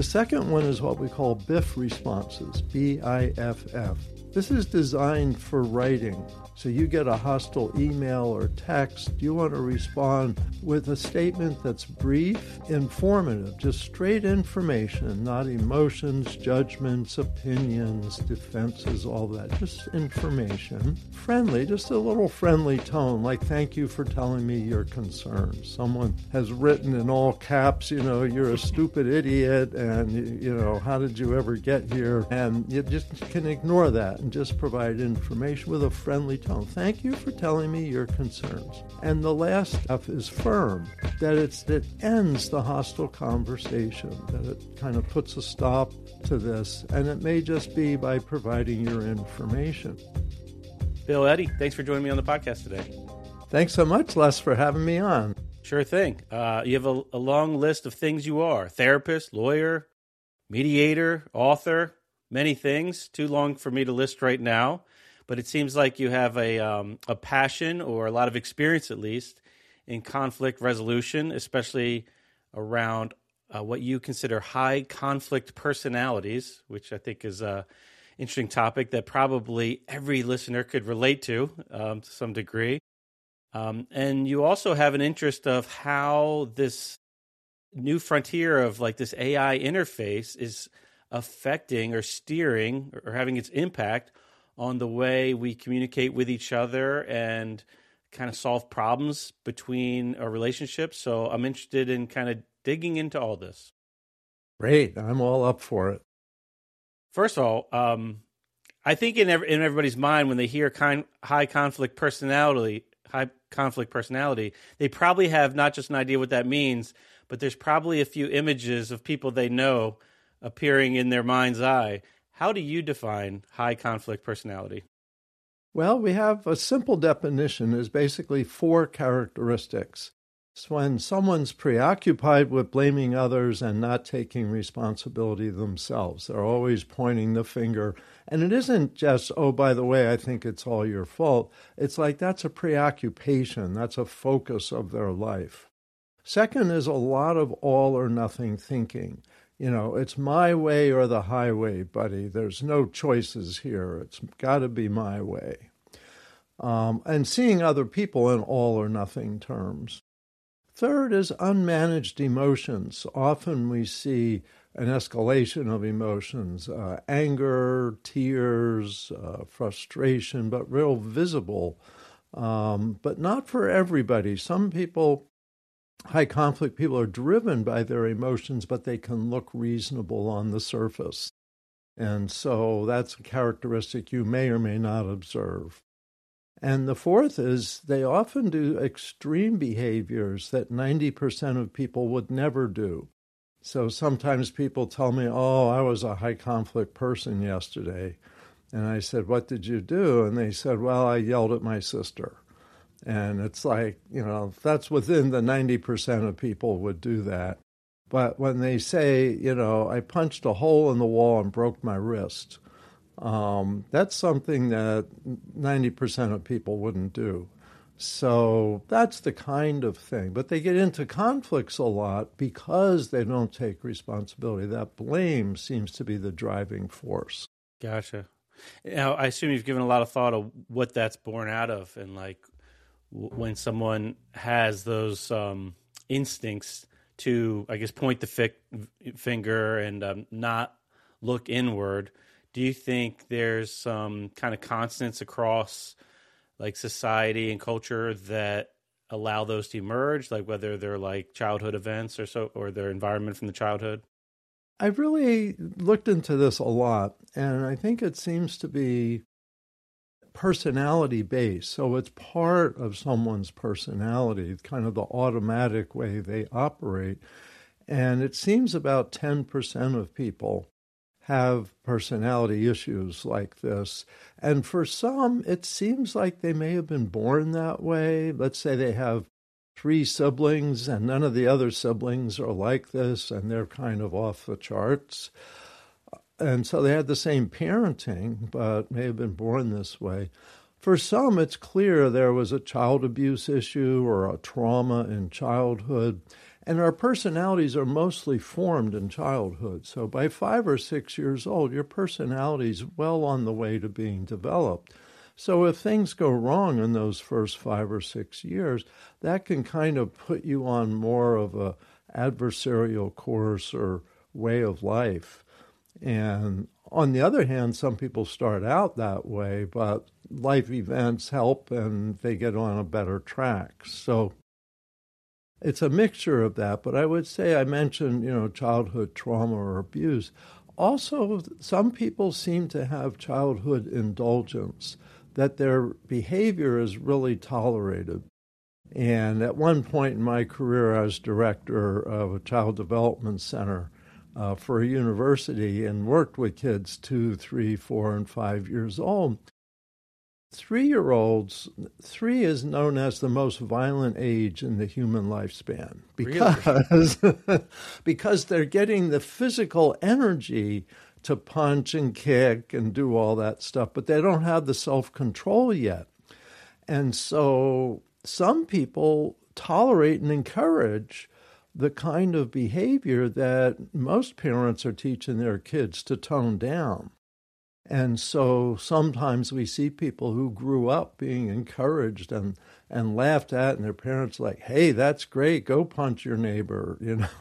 The second one is what we call BIFF responses, B-I-F-F. This is designed for writing. So you get a hostile email or text, you want to respond with a statement that's brief, informative, just straight information, not emotions, judgments, opinions, defenses, all that, just information. Friendly, just a little friendly tone, like thank you for telling me your concerns. Someone has written in all caps, you're a stupid idiot, and, how did you ever get here? And you just can ignore that and just provide information with a friendly tone. Thank you for telling me your concerns. And the last F is firm, that it ends the hostile conversation, that it kind of puts a stop to this, and it may just be by providing your information. Bill Eddy, thanks for joining me on the podcast today. Thanks so much, Les, for having me on. Sure thing. You have a long list of things you are: therapist, lawyer, mediator, author, many things. Too long for me to list right now. But it seems like you have a passion, or a lot of experience at least, in conflict resolution, especially around what you consider high conflict personalities, which I think is an interesting topic that probably every listener could relate to some degree. And you also have an interest of how this new frontier of like this AI interface is affecting or steering or having its impact on the way we communicate with each other and kind of solve problems between our relationships. So I'm interested in kind of digging into all this. Great. I'm all up for it. First of all, I think in everybody's mind, when they hear high conflict personality, they probably have not just an idea what that means, but there's probably a few images of people they know appearing in their mind's eye. How do you define high conflict personality? Well, we have a simple definition. Is basically 4 characteristics. It's when someone's preoccupied with blaming others and not taking responsibility themselves. They're always pointing the finger. And it isn't just, oh, by the way, I think it's all your fault. It's like that's a preoccupation. That's a focus of their life. Second is a lot of all or nothing thinking. It's my way or the highway, buddy. There's no choices here. It's got to be my way. And seeing other people in all or nothing terms. Third is unmanaged emotions. Often we see an escalation of emotions, anger, tears, frustration, but real visible. But not for everybody. Some people, high conflict people, are driven by their emotions, but they can look reasonable on the surface. And so that's a characteristic you may or may not observe. And the fourth is they often do extreme behaviors that 90% of people would never do. So sometimes people tell me, oh, I was a high conflict person yesterday. And I said, what did you do? And they said, well, I yelled at my sister. And it's like, that's within the 90% of people would do that. But when they say, I punched a hole in the wall and broke my wrist, that's something that 90% of people wouldn't do. So that's the kind of thing. But they get into conflicts a lot because they don't take responsibility. That blame seems to be the driving force. Gotcha. Now, I assume you've given a lot of thought of what that's born out of, and like when someone has those instincts to, I guess, point the finger and not look inward. Do you think there's some kind of constants across like society and culture that allow those to emerge, like whether they're like childhood events or their environment from the childhood? I've really looked into this a lot, and I think it seems to be personality based. So it's part of someone's personality, kind of the automatic way they operate. And it seems about 10% of people have personality issues like this. And for some, it seems like they may have been born that way. Let's say they have 3 siblings and none of the other siblings are like this and they're kind of off the charts. And so they had the same parenting, but may have been born this way. For some, it's clear there was a child abuse issue or a trauma in childhood. And our personalities are mostly formed in childhood. So by 5 or 6 years old, your personality is well on the way to being developed. So if things go wrong in those first 5 or 6 years, that can kind of put you on more of a adversarial course or way of life. And on the other hand, some people start out that way, but life events help and they get on a better track. So it's a mixture of that. But I would say I mentioned, childhood trauma or abuse. Also, some people seem to have childhood indulgence, that their behavior is really tolerated. And at one point in my career, I was director of a child development center for a university and worked with kids 2, 3, 4, and 5 years old. 3-year-olds, 3 is known as the most violent age in the human lifespan because they're getting the physical energy to punch and kick and do all that stuff, but they don't have the self-control yet. And so some people tolerate and encourage the kind of behavior that most parents are teaching their kids to tone down. And so sometimes we see people who grew up being encouraged and laughed at, and their parents like, hey, that's great, go punch your neighbor,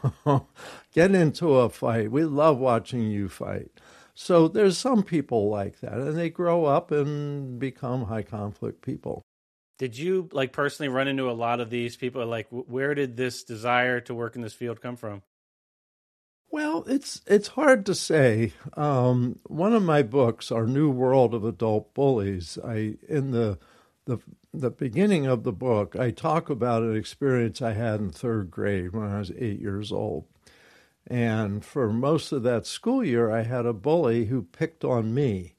get into a fight. We love watching you fight. So there's some people like that, and they grow up and become high conflict people. Did you personally run into a lot of these people? Where did this desire to work in this field come from? Well, it's hard to say. One of my books, Our New World of Adult Bullies, in the beginning of the book, I talk about an experience I had in 3rd grade when I was 8 years old. And for most of that school year, I had a bully who picked on me.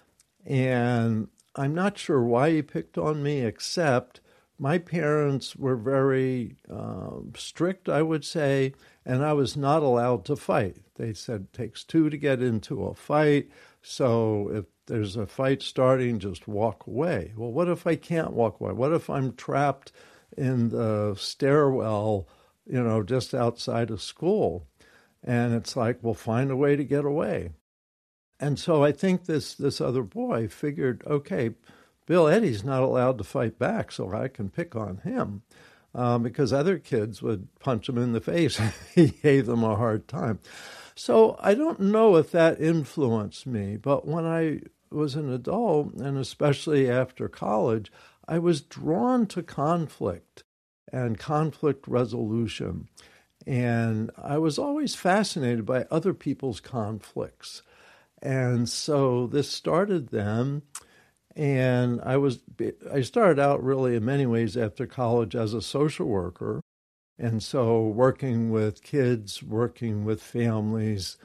And I'm not sure why he picked on me, except my parents were very strict, I would say, and I was not allowed to fight. They said it takes 2 to get into a fight, so if there's a fight starting, just walk away. Well, what if I can't walk away? What if I'm trapped in the stairwell, just outside of school? And it's like, well, find a way to get away. And so I think this other boy figured, okay, Bill Eddy's not allowed to fight back, so I can pick on him. Because other kids would punch him in the face. He gave them a hard time. So I don't know if that influenced me, but when I was an adult, and especially after college, I was drawn to conflict and conflict resolution. And I was always fascinated by other people's conflicts. And so this started then. And I started out really in many ways after college as a social worker. And so working with kids, working with families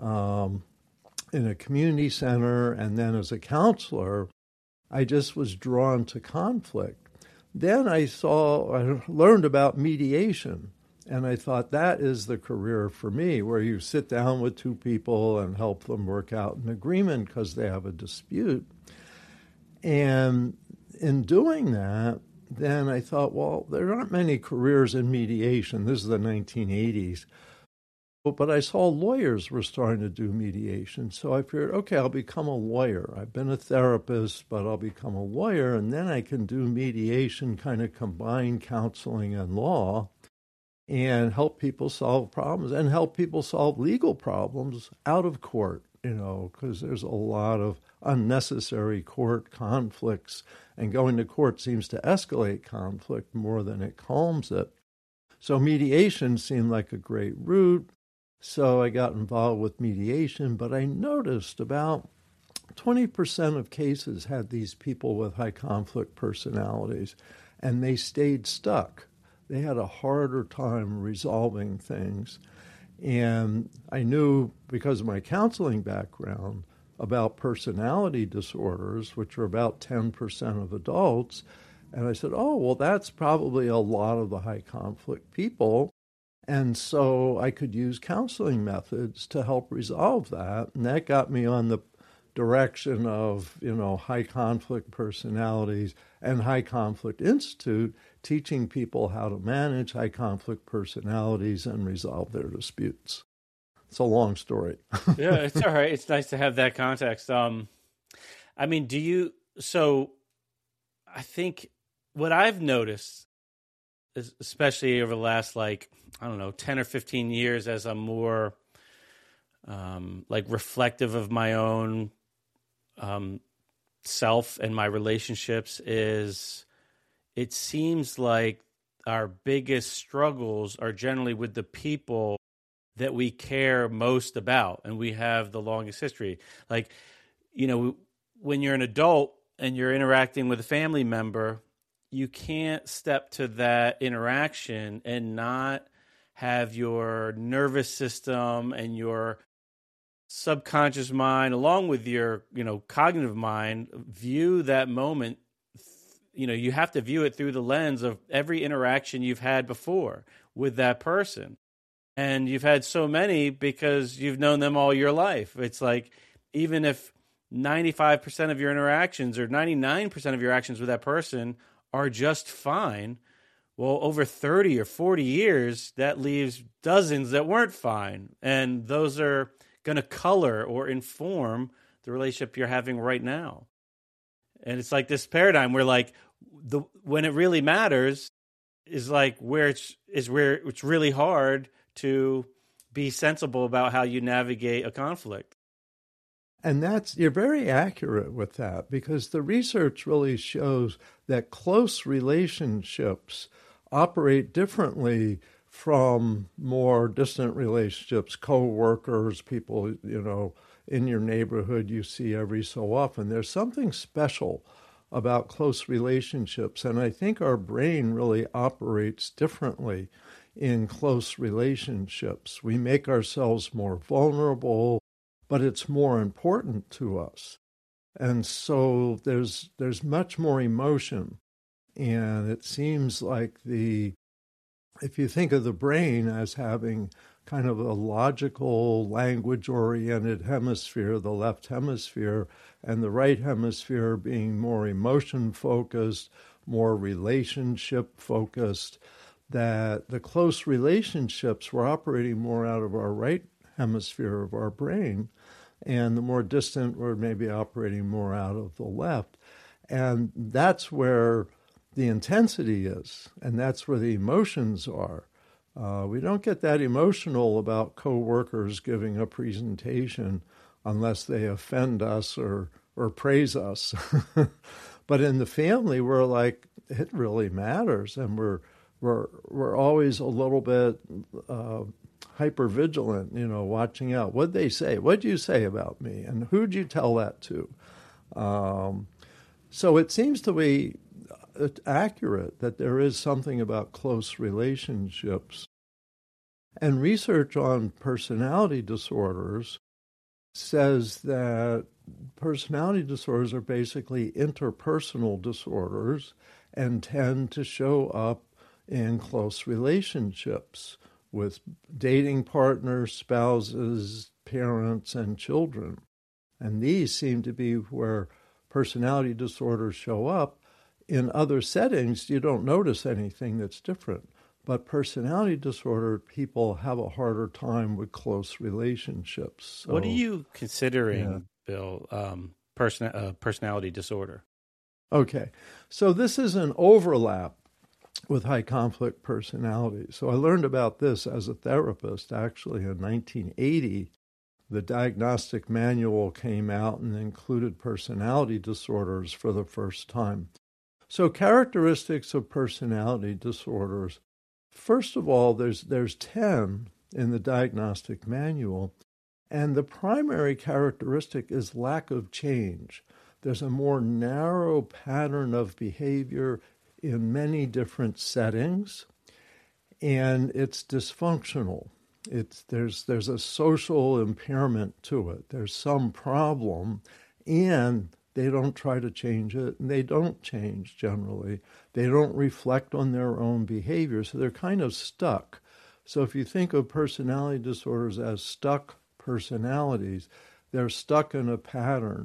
in a community center, and then as a counselor, I just was drawn to conflict. Then I learned about mediation. And I thought that is the career for me, where you sit down with 2 people and help them work out an agreement because they have a dispute. And in doing that, then I thought, well, there aren't many careers in mediation. This is the 1980s. But I saw lawyers were starting to do mediation. So I figured, okay, I'll become a lawyer. I've been a therapist, but I'll become a lawyer, and then I can do mediation, kind of combine counseling and law, and help people solve problems and help people solve legal problems out of court, because there's a lot of unnecessary court conflicts, and going to court seems to escalate conflict more than it calms it. So mediation seemed like a great route. So I got involved with mediation, but I noticed about 20% of cases had these people with high conflict personalities, and they stayed stuck. They had a harder time resolving things. And I knew, because of my counseling background, about personality disorders, which are about 10% of adults. And I said, oh, well, that's probably a lot of the high conflict people. And so I could use counseling methods to help resolve that. And that got me on the direction of, high conflict personalities and High Conflict Institute, teaching people how to manage high conflict personalities and resolve their disputes. It's a long story. Yeah, it's all right. It's nice to have that context. So I think what I've noticed, especially over the last, 10 or 15 years, as I'm more reflective of my own self and my relationships, is it seems like our biggest struggles are generally with the people that we care most about and we have the longest history. When you're an adult and you're interacting with a family member, you can't step to that interaction and not have your nervous system and your subconscious mind, along with your, cognitive mind, view that moment. You have to view it through the lens of every interaction you've had before with that person. And you've had so many because you've known them all your life. It's like, even if 95% of your interactions or 99% of your actions with that person are just fine, well, over 30 or 40 years, that leaves dozens that weren't fine. And those are going to color or inform the relationship you're having right now. And it's like this paradigm where, when it really matters is where it's really hard to be sensible about how you navigate a conflict. And you're very accurate with that, because the research really shows that close relationships operate differently from more distant relationships, co-workers, people, in your neighborhood you see every so often. There's something special about close relationships, and I think our brain really operates differently in close relationships. We make ourselves more vulnerable, but it's more important to us. And so there's much more emotion. And it seems like if you think of the brain as having kind of a logical, language-oriented hemisphere, the left hemisphere, and the right hemisphere being more emotion-focused, more relationship-focused, that the close relationships were operating more out of our right hemisphere of our brain, and the more distant were maybe operating more out of the left. And that's where the intensity is, and that's where the emotions are. We don't get that emotional about coworkers giving a presentation unless they offend us or praise us. But in the family, we're like, it really matters, and we're always a little bit hyper vigilant, watching out. What'd they say? What'd you say about me? And who'd you tell that to? So it seems to be accurate that there is something about close relationships. And research on personality disorders says that personality disorders are basically interpersonal disorders and tend to show up in close relationships with dating partners, spouses, parents, and children. And these seem to be where personality disorders show up. In other settings, you don't notice anything that's different. But personality disorder people have a harder time with close relationships. So, what are you considering, Bill, personality disorder? Okay, so this is an overlap with high conflict personality. So I learned about this as a therapist, actually, in 1980. The diagnostic manual came out and included personality disorders for the first time. So characteristics of personality disorders. First of all, there's 10 in the diagnostic manual, and the primary characteristic is lack of change. There's a more narrow pattern of behavior in many different settings, and it's dysfunctional. There's a social impairment to it. There's some problem, and they don't try to change it, and they don't change generally. They don't reflect on their own behavior, so they're kind of stuck. So if you think of personality disorders as stuck personalities, they're stuck in a pattern.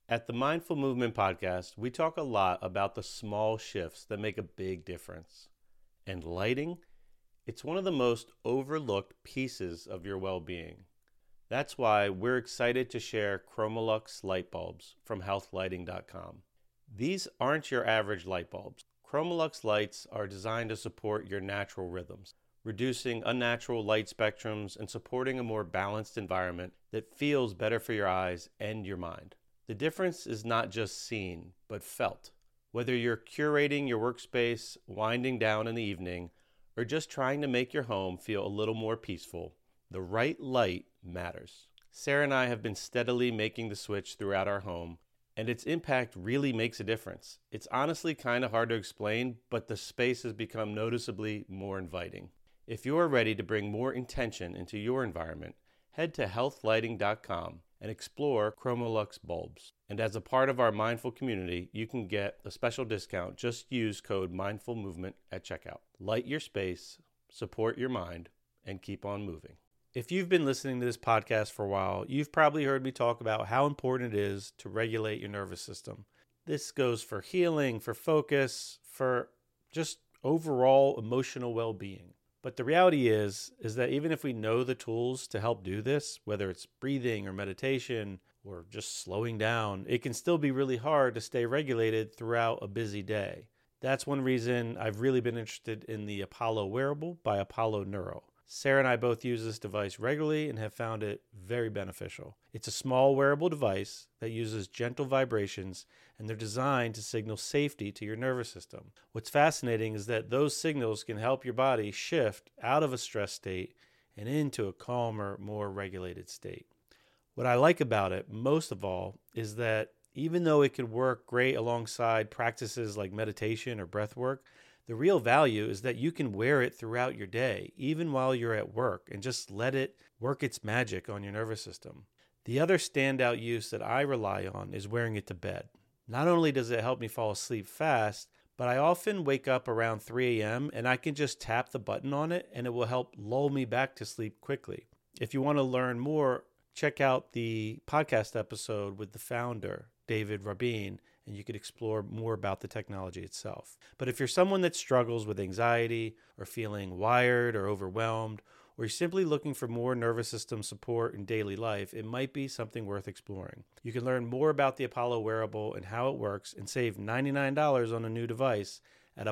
At the Mindful Movement podcast, we talk a lot about the small shifts that make a big difference. And lighting, it's one of the most overlooked pieces of your well-being. That's why we're excited to share Chromolux light bulbs from healthlighting.com. These aren't your average light bulbs. Chromolux lights are designed to support your natural rhythms, reducing unnatural light spectrums and supporting a more balanced environment that feels better for your eyes and your mind. The difference is not just seen, but felt. Whether you're curating your workspace, winding down in the evening, or just trying to make your home feel a little more peaceful, the right light matters. Sarah and I have been steadily making the switch throughout our home, and its impact really makes a difference. It's honestly kind of hard to explain, but the space has become noticeably more inviting. If you're ready to bring more intention into your environment, head to healthlighting.com and explore Chromolux bulbs. And as a part of our Mindful community, you can get a special discount. Just use code MindfulMovement at checkout. Light your space, support your mind, and keep on moving. If you've been listening to this podcast for a while, you've probably heard me talk about how important it is to regulate your nervous system. This goes for healing, for focus, for just overall emotional well-being. But the reality is that even if we know the tools to help do this, whether it's breathing or meditation or just slowing down, it can still be really hard to stay regulated throughout a busy day. That's one reason I've really been interested in the Apollo wearable by Apollo Neuro. Sarah and I both use this device regularly and have found it very beneficial. It's a small wearable device that uses gentle vibrations, and they're designed to signal safety to your nervous system. What's fascinating is that those signals can help your body shift out of a stress state and into a calmer, more regulated state. What I like about it most of all is that even though it could work great alongside practices like meditation or breath work, the real value is that you can wear it throughout your day, even while you're at work, and just let it work its magic on your nervous system. The other standout use that I rely on is wearing it to bed. Not only does it help me fall asleep fast, but I often wake up around 3 a.m. and I can just tap the button on it and it will help lull me back to sleep quickly. If you want to learn more, check out the podcast episode with the founder, David Rabin, and you could explore more about the technology itself. But if you're someone that struggles with anxiety or feeling wired or overwhelmed, or you're simply looking for more nervous system support in daily life, it might be something worth exploring. You can learn more about the Apollo wearable and how it works and save $99 on a new device at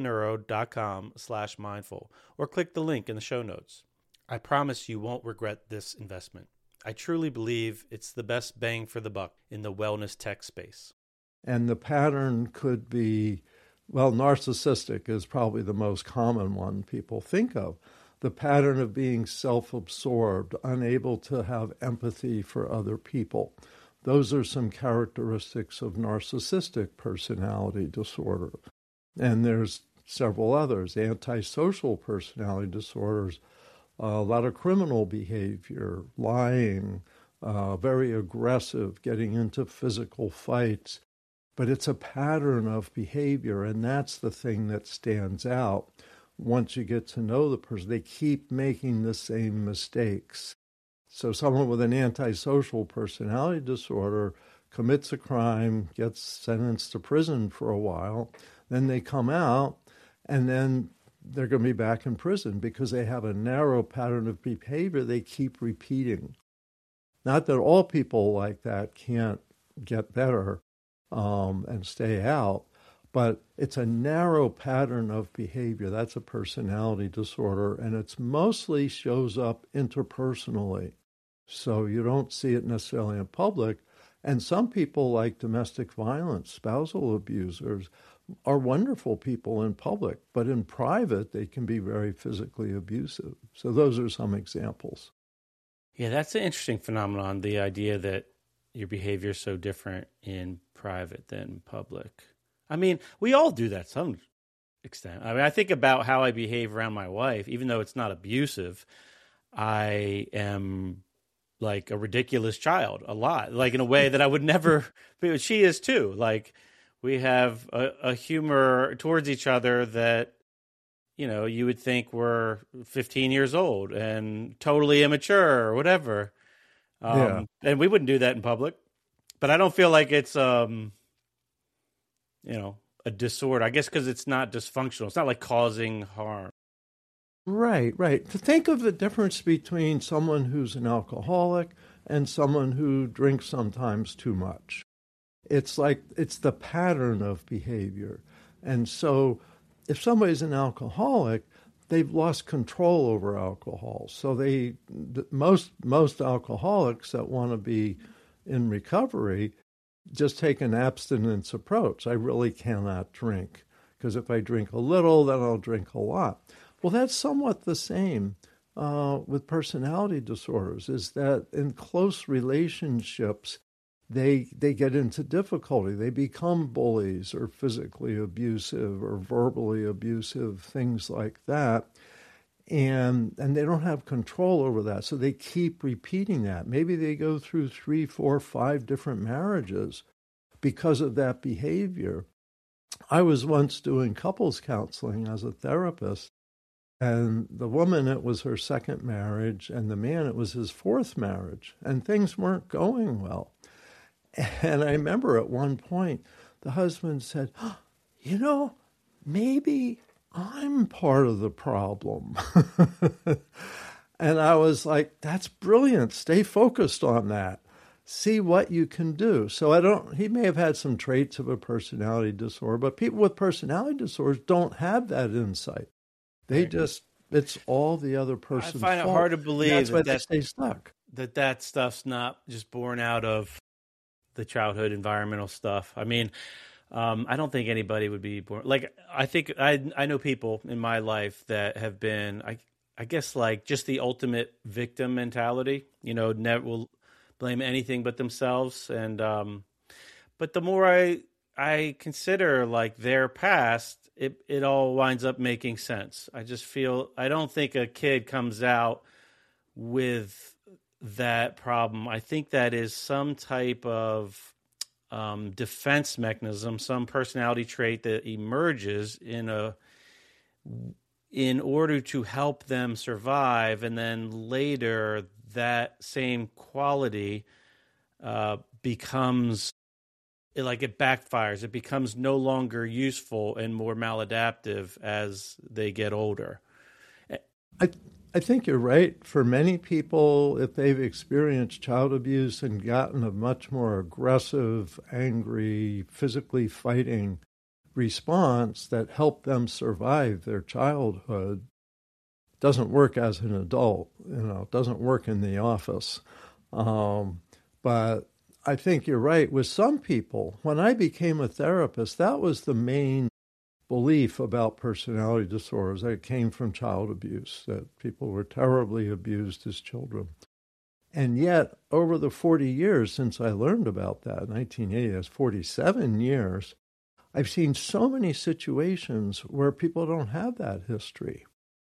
apolloneuro.com/mindful, or click the link in the show notes. I promise you won't regret this investment. I truly believe it's the best bang for the buck in the wellness tech space. And the pattern could be, well, narcissistic is probably the most common one people think of. The pattern of being self-absorbed, unable to have empathy for other people. Those are some characteristics of narcissistic personality disorder. And there's several others, antisocial personality disorders, a lot of criminal behavior, lying, very aggressive, getting into physical fights. But it's a pattern of behavior, and that's the thing that stands out. Once you get to know the person, they keep making the same mistakes. So someone with an antisocial personality disorder commits a crime, gets sentenced to prison for a while, then they come out, and then they're going to be back in prison because they have a narrow pattern of behavior they keep repeating. Not that all people like that can't get better and stay out, but it's a narrow pattern of behavior. That's a personality disorder, and it mostly shows up interpersonally. So you don't see it necessarily in public. And some people, like domestic violence, spousal abusers, are wonderful people in public, but in private, they can be very physically abusive. So those are some examples. Yeah, that's an interesting phenomenon, the idea that your behavior is so different in private than public. I mean, we all do that to some extent. I mean, I think about how I behave around my wife, even though it's not abusive. I am like a ridiculous child a lot, like in a way that I would never, she is too. Like we have a humor towards each other that, you know, you would think we're 15 years old and totally immature or whatever. And we wouldn't do that in public. But I don't feel like it's a disorder. I guess because it's not dysfunctional. It's not like causing harm. Right, right. To think of the difference between someone who's an alcoholic and someone who drinks sometimes too much. It's like it's the pattern of behavior. And so if somebody's an alcoholic, they've lost control over alcohol. So most alcoholics that want to be in recovery just take an abstinence approach. I really cannot drink because if I drink a little, then I'll drink a lot. Well, that's somewhat the same with personality disorders, is that in close relationships, they get into difficulty. They become bullies or physically abusive or verbally abusive, things like that. And they don't have control over that. So they keep repeating that. Maybe they go through 3, 4, 5 different marriages because of that behavior. I was once doing couples counseling as a therapist, and the woman, it was her second marriage, and the man, it was his fourth marriage, and things weren't going well. And I remember at one point, the husband said, maybe I'm part of the problem. And I was like, that's brilliant. Stay focused on that. See what you can do. So he may have had some traits of a personality disorder, but people with personality disorders don't have that insight. They just, it's all the other person's fault. I find it hard to believe that they stay stuck. That stuff's not just born out of the childhood environmental stuff. I mean, I don't think anybody would be born. Like, I think I know people in my life that have been, I guess, like just the ultimate victim mentality, never will blame anything but themselves. And, but the more I consider like their past, it all winds up making sense. I just feel, I don't think a kid comes out with that problem. I think that is some type of defense mechanism, some personality trait that emerges in order to help them survive, and then later that same quality becomes like it backfires. It becomes no longer useful and more maladaptive as they get older. I think you're right. For many people, if they've experienced child abuse and gotten a much more aggressive, angry, physically fighting response that helped them survive their childhood, doesn't work as an adult, it doesn't work in the office. But I think you're right. With some people, when I became a therapist, that was the main belief about personality disorders, that it came from child abuse, that people were terribly abused as children. And yet, over the 40 years since I learned about that, 1980, that's 47 years, I've seen so many situations where people don't have that history.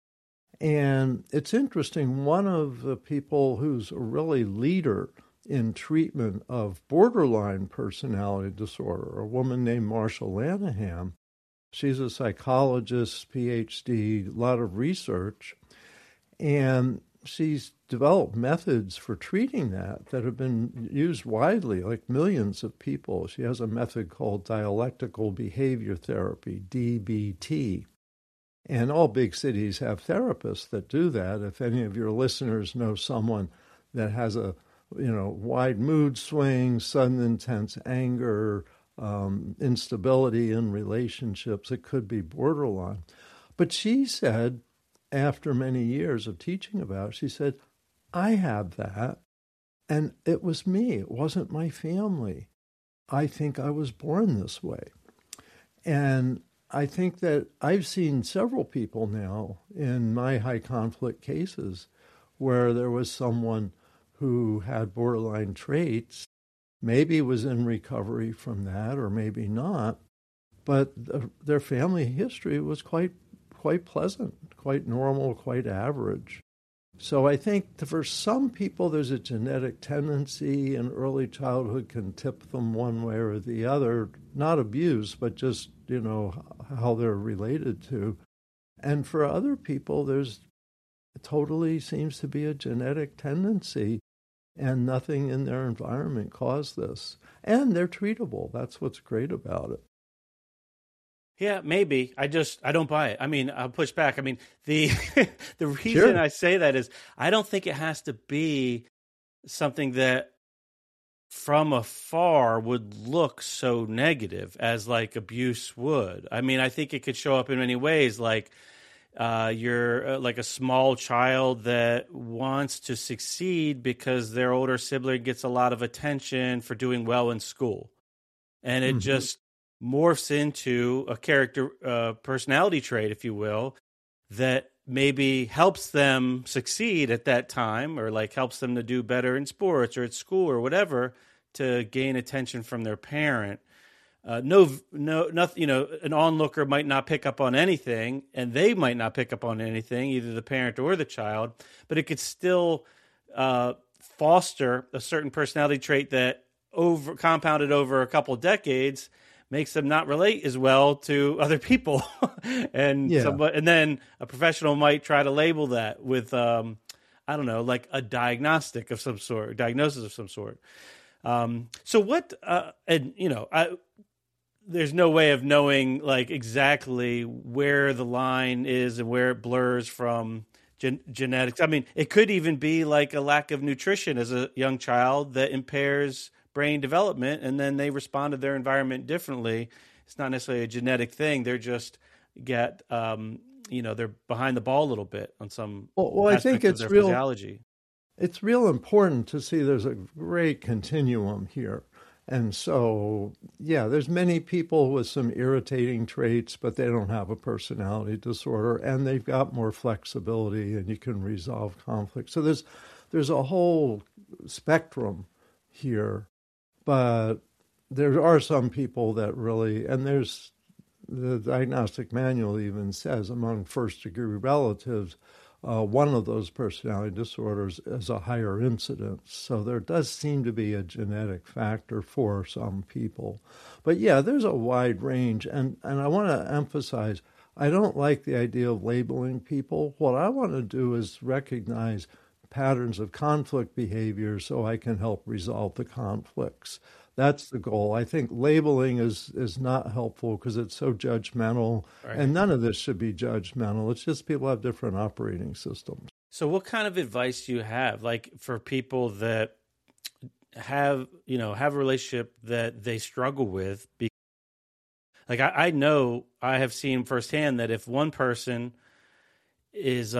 And it's interesting, one of the people who's a really leader in treatment of borderline personality disorder, a woman named Marsha Lanahan. She's a psychologist, PhD, a lot of research, and she's developed methods for treating that have been used widely, like millions of people. She has a method called dialectical behavior therapy, DBT. And all big cities have therapists that do that. If any of your listeners know someone that has a wide mood swings, sudden intense anger, instability in relationships, it could be borderline. But she said, after many years of teaching about it, she said, I have that, and it was me. It wasn't my family. I think I was born this way. And I think that I've seen several people now in my high conflict cases where there was someone who had borderline traits, maybe was in recovery from that or maybe not, but their family history was quite pleasant, quite normal, quite average. So I think for some people there's a genetic tendency in early childhood can tip them one way or the other, not abuse, but just, how they're related to. And for other people, there's totally seems to be a genetic tendency and nothing in their environment caused this. And they're treatable. That's what's great about it. Yeah, maybe. I don't buy it. I mean, I'll push back. I mean, the the reason Sure. I say that is I don't think it has to be something that from afar would look so negative as like abuse would. I mean, I think it could show up in many ways, like you're like a small child that wants to succeed because their older sibling gets a lot of attention for doing well in school. And it Mm-hmm. just morphs into a character personality trait, if you will, that maybe helps them succeed at that time, or like helps them to do better in sports or at school or whatever, to gain attention from their parent. Nothing. An onlooker might not pick up on anything, and they might not pick up on anything, either the parent or the child. But it could still foster a certain personality trait that, compounded over a couple of decades, makes them not relate as well to other people. And Yeah. and then a professional might try to label that with I don't know, like a diagnosis of some sort. So what? There's no way of knowing like exactly where the line is and where it blurs from genetics. I mean, it could even be like a lack of nutrition as a young child that impairs brain development, and then they respond to their environment differently. It's not necessarily a genetic thing. They're just they're behind the ball a little bit on some Well, I think aspects of their physiology. it's real important to see there's a great continuum here. And so, yeah, there's many people with some irritating traits, but they don't have a personality disorder, and they've got more flexibility, and you can resolve conflict. So there's a whole spectrum here, but there are some people that really, and there's the diagnostic manual even says among first-degree relatives, one of those personality disorders is a higher incidence. So there does seem to be a genetic factor for some people. But yeah, there's a wide range. And I want to emphasize, I don't like the idea of labeling people. What I want to do is recognize patterns of conflict behavior so I can help resolve the conflicts. That's the goal. I think labeling is not helpful because it's so judgmental, Right. and none of this should be judgmental. It's just people have different operating systems. So what kind of advice do you have, like for people that have a relationship that they struggle with? Like I know I have seen firsthand that if one person is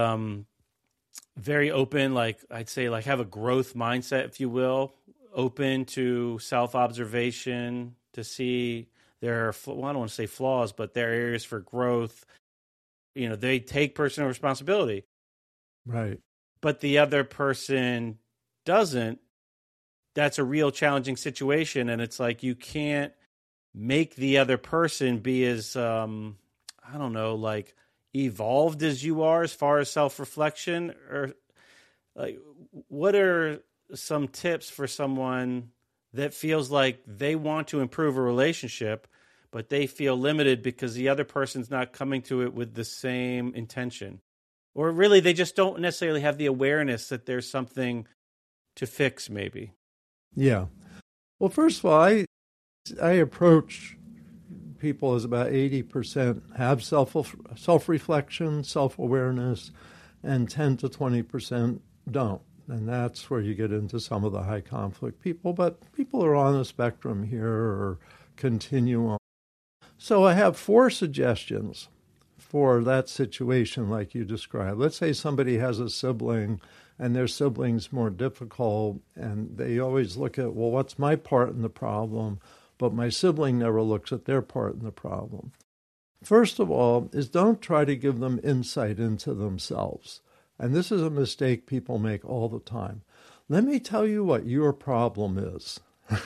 very open, like I'd say like have a growth mindset, if you will, open to self-observation, to see their, well, I don't want to say flaws, but their areas for growth, they take personal responsibility. Right. But the other person doesn't. That's a real challenging situation. And it's like you can't make the other person be as, I don't know, like evolved as you are as far as self-reflection, or like what are some tips for someone that feels like they want to improve a relationship, but they feel limited because the other person's not coming to it with the same intention? Or really, they just don't necessarily have the awareness that there's something to fix, maybe. Yeah. Well, first of all, I approach people as about 80% have self-reflection, self-awareness, and 10 to 20% don't. And that's where you get into some of the high conflict people. But people are on the spectrum here or continuum. So I have 4 suggestions for that situation like you described. Let's say somebody has a sibling and their sibling's more difficult, and they always look at, well, what's my part in the problem? But my sibling never looks at their part in the problem. First of all, is don't try to give them insight into themselves. And this is a mistake people make all the time. Let me tell you what your problem is.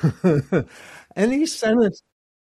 Any sentence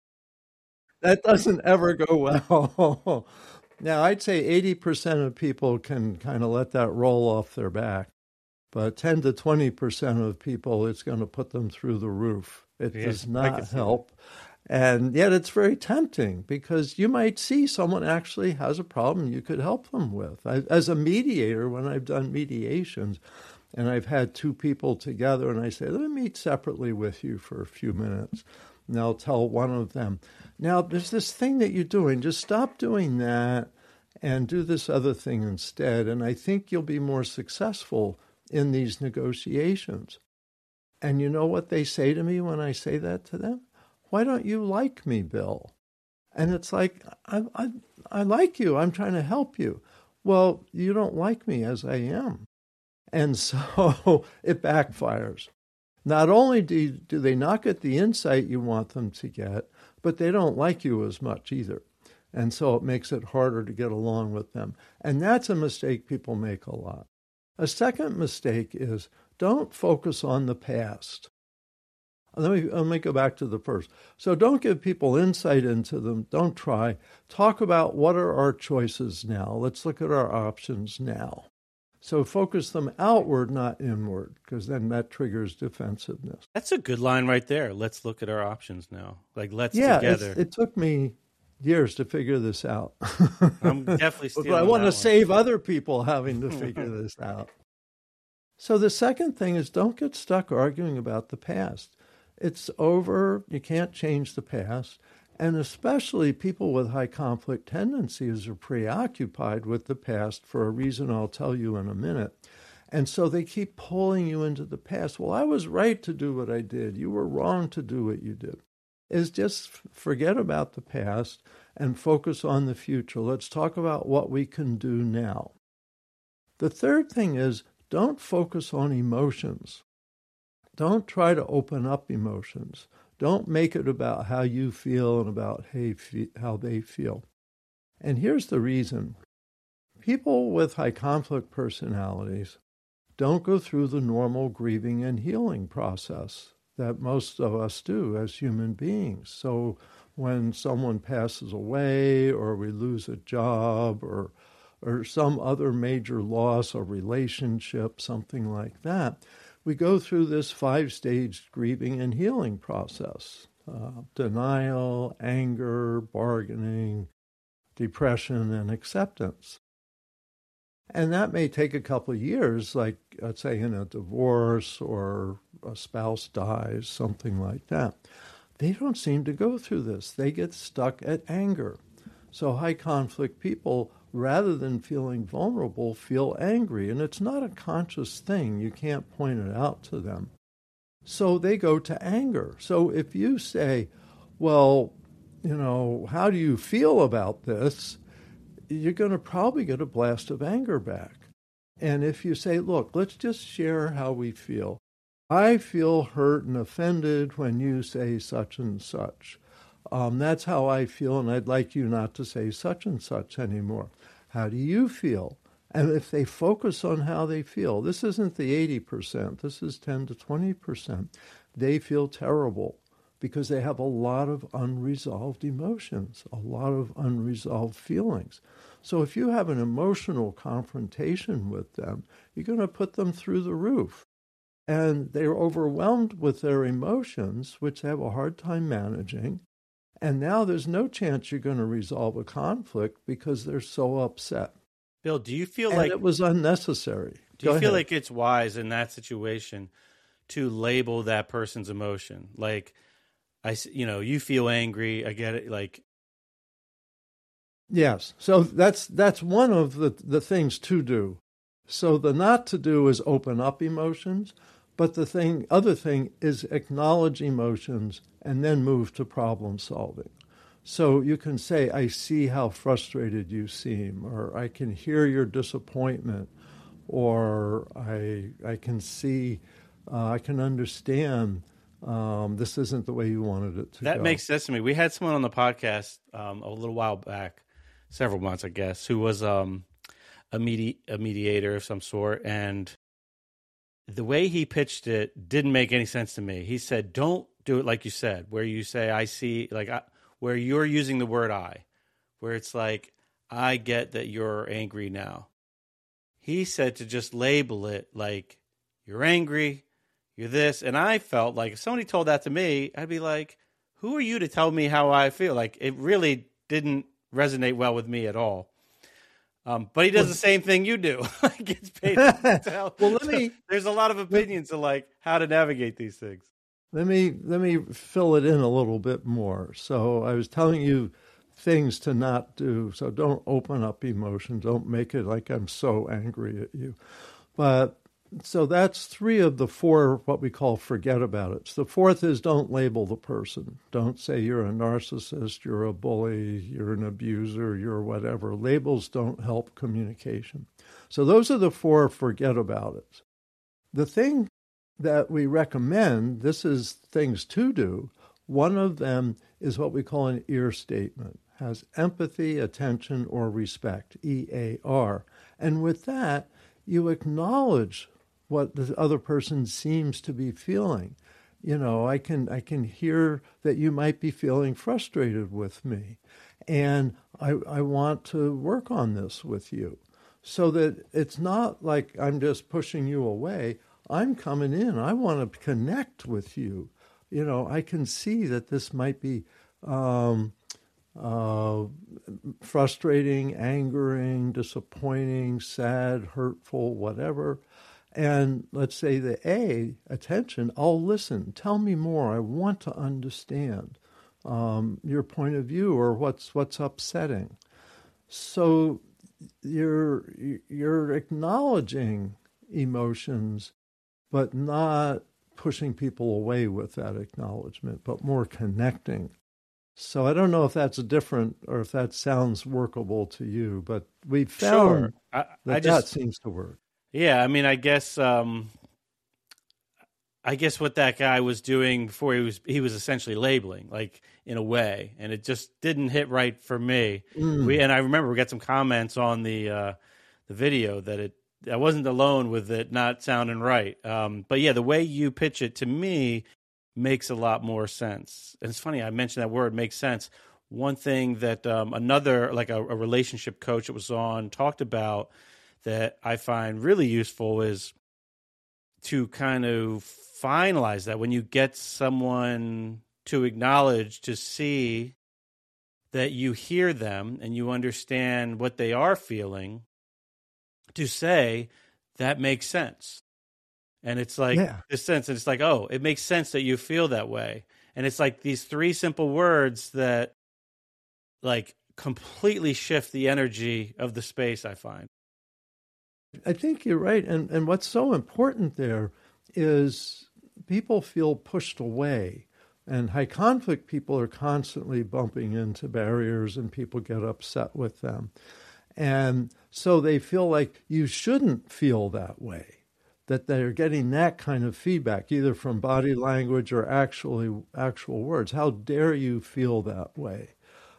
that doesn't ever go well. Now, I'd say 80% of people can kind of let that roll off their back. But 10 to 20% of people, it's going to put them through the roof. It does not help. And yet it's very tempting because you might see someone actually has a problem you could help them with. As a mediator, when I've done mediations, and I've had two people together, and I say, let me meet separately with you for a few minutes. And I'll tell one of them, now there's this thing that you're doing, just stop doing that and do this other thing instead. And I think you'll be more successful in these negotiations. And you know what they say to me when I say that to them? Why don't you like me, Bill? And it's like, I like you. I'm trying to help you. Well, you don't like me as I am. And so it backfires. Not only do they not get the insight you want them to get, but they don't like you as much either. And so it makes it harder to get along with them. And that's a mistake people make a lot. A second mistake is don't focus on the past. Let me go back to the first. So don't give people insight into them. Don't try. Talk about what are our choices now. Let's look at our options now. So focus them outward, not inward, because then that triggers defensiveness. That's a good line right there. Let's look at our options now. Like, let's together. Yeah, it took me years to figure this out. I'm definitely stealing But I want to one. save other people having to figure this out. So the second thing is don't get stuck arguing about the past. It's over. You can't change the past. And especially people with high conflict tendencies are preoccupied with the past for a reason I'll tell you in a minute. And so they keep pulling you into the past. Well, I was right to do what I did. You were wrong to do what you did. Is just forget about the past and focus on the future. Let's talk about what we can do now. The third thing is don't focus on emotions. Don't try to open up emotions. Don't make it about how you feel and about how they feel. And here's the reason. People with high conflict personalities don't go through the normal grieving and healing process that most of us do as human beings. So when someone passes away or we lose a job or some other major loss or relationship, something like that, we go through this 5-stage grieving and healing process. Denial, anger, bargaining, depression, and acceptance. And that may take a couple of years, like, let's say, in a divorce or a spouse dies, something like that. They don't seem to go through this. They get stuck at anger. So high conflict people, rather than feeling vulnerable, feel angry. And it's not a conscious thing. You can't point it out to them. So they go to anger. So if you say, well, how do you feel about this? You're going to probably get a blast of anger back. And if you say, look, let's just share how we feel. I feel hurt and offended when you say such and such. That's how I feel, and I'd like you not to say such and such anymore. How do you feel? And if they focus on how they feel, this isn't the 80%, this is 10 to 20%. They feel terrible because they have a lot of unresolved emotions, a lot of unresolved feelings. So if you have an emotional confrontation with them, you're going to put them through the roof. And they're overwhelmed with their emotions, which they have a hard time managing. And now there's no chance you're going to resolve a conflict because they're so upset. Bill, do you feel and like it was unnecessary? Do you feel like it's wise in that situation to label that person's emotion? Like, you feel angry. I get it. Like, yes. So that's one of the things to do. So the not to do is open up emotions, but the other thing is acknowledge emotions and then move to problem solving. So you can say, I see how frustrated you seem, or I can hear your disappointment, or I can see, I can understand this isn't the way you wanted it to go. That makes sense to me. We had someone on the podcast a little while back, several months, I guess, who was a mediator of some sort, and the way he pitched it didn't make any sense to me. He said, don't do it like you said, where you say, I see, where you're using the word I, where it's like, I get that you're angry now. He said to just label it like, you're angry, you're this. And I felt like if somebody told that to me, I'd be like, who are you to tell me how I feel? Like, it really didn't resonate well with me at all. But he does the same thing you do. Gets paid to tell. Well, there's a lot of opinions of like how to navigate these things. Let me fill it in a little bit more. So I was telling you things to not do. So don't open up emotion. Don't make it like I'm so angry at you. But so that's 3 of the 4 what we call forget about it. So the 4th is don't label the person. Don't say you're a narcissist, you're a bully, you're an abuser, you're whatever. Labels don't help communication. So those are the 4 forget about it. The thing that we recommend, this is things to do. One of them is what we call an EAR statement. Has empathy, attention, or respect, EAR. And with that, you acknowledge what the other person seems to be feeling. I can hear that you might be feeling frustrated with me, and I want to work on this with you, so that it's not like I'm just pushing you away. I'm coming in. I want to connect with you. I can see that this might be frustrating, angering, disappointing, sad, hurtful, whatever. And let's say the A, attention, I'll listen. Tell me more. I want to understand your point of view or what's upsetting. So you're acknowledging emotions, but not pushing people away with that acknowledgement, but more connecting. So I don't know if that's different or if that sounds workable to you, but we found that seems to work. Yeah, I mean, I guess what that guy was doing before he was essentially labeling, like in a way, and it just didn't hit right for me. And I remember we got some comments on the video that I wasn't alone with it not sounding right. But yeah, the way you pitch it to me makes a lot more sense. And it's funny, I mentioned that word, makes sense. One thing that another, like a relationship coach that was on, talked about that I find really useful is to kind of finalize that when you get someone to acknowledge, to see that you hear them and you understand what they are feeling, to say, that makes sense. And it's like this sense, and it's like, oh, it makes sense that you feel that way. And it's like these 3 simple words that like completely shift the energy of the space, I find. I think you're right. And what's so important there is people feel pushed away. And high conflict people are constantly bumping into barriers and people get upset with them. And so they feel like you shouldn't feel that way, that they're getting that kind of feedback, either from body language or actual words. How dare you feel that way?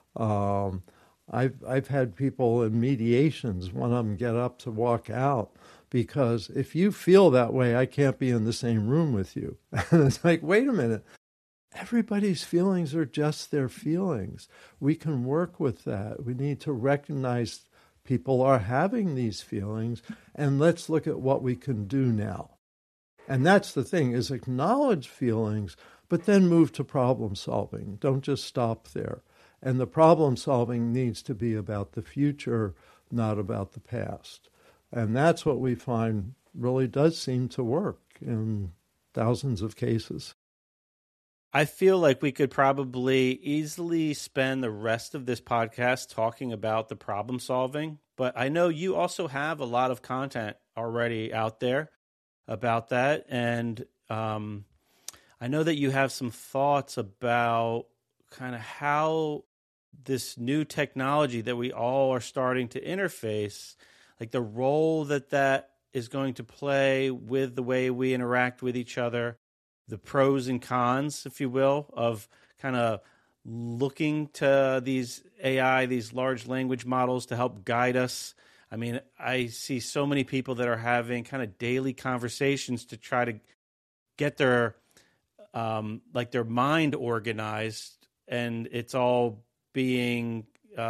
I've had people in mediations, one of them get up to walk out because if you feel that way, I can't be in the same room with you. And it's like, wait a minute. Everybody's feelings are just their feelings. We can work with that. We need to recognize people are having these feelings, and let's look at what we can do now. And that's the thing, is acknowledge feelings, but then move to problem solving. Don't just stop there. And the problem solving needs to be about the future, not about the past. And that's what we find really does seem to work in thousands of cases. I feel like we could probably easily spend the rest of this podcast talking about the problem solving, but I know you also have a lot of content already out there about that. And I know that you have some thoughts about kind of how this new technology that we all are starting to interface, like the role that is going to play with the way we interact with each other, the pros and cons, if you will, of kind of looking to these AI, these large language models to help guide us. I mean, I see so many people that are having kind of daily conversations to try to get their their mind organized, and it's all being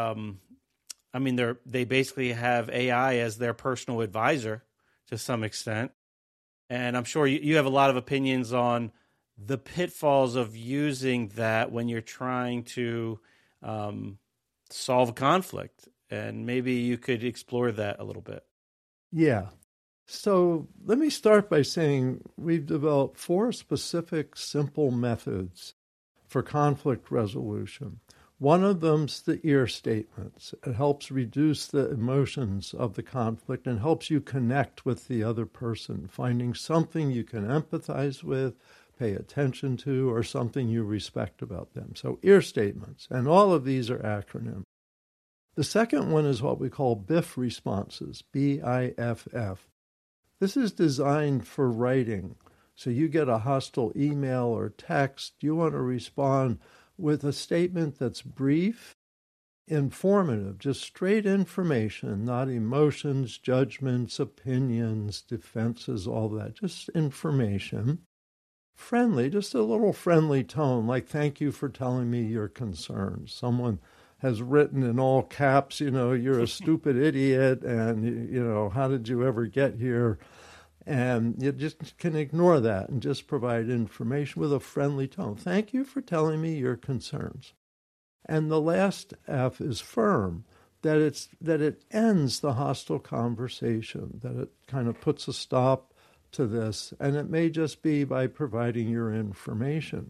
they basically have AI as their personal advisor to some extent. And I'm sure you have a lot of opinions on the pitfalls of using that when you're trying to solve a conflict. And maybe you could explore that a little bit. Yeah. So let me start by saying we've developed 4 specific simple methods for conflict resolution. One of them's the ear statements. It helps reduce the emotions of the conflict and helps you connect with the other person, finding something you can empathize with, pay attention to, or something you respect about them. So ear statements, and all of these are acronyms. The second one is what we call BIFF responses, B-I-F-F. This is designed for writing. So you get a hostile email or text, you want to respond with a statement that's brief, informative, just straight information, not emotions, judgments, opinions, defenses, all that, just information. Friendly, just a little friendly tone, like thank you for telling me your concerns. Someone has written in all caps, you're a stupid idiot, and, how did you ever get here? And you just can ignore that and just provide information with a friendly tone. Thank you for telling me your concerns. And the last F is firm, that it ends the hostile conversation, that it kind of puts a stop to this, and it may just be by providing your information.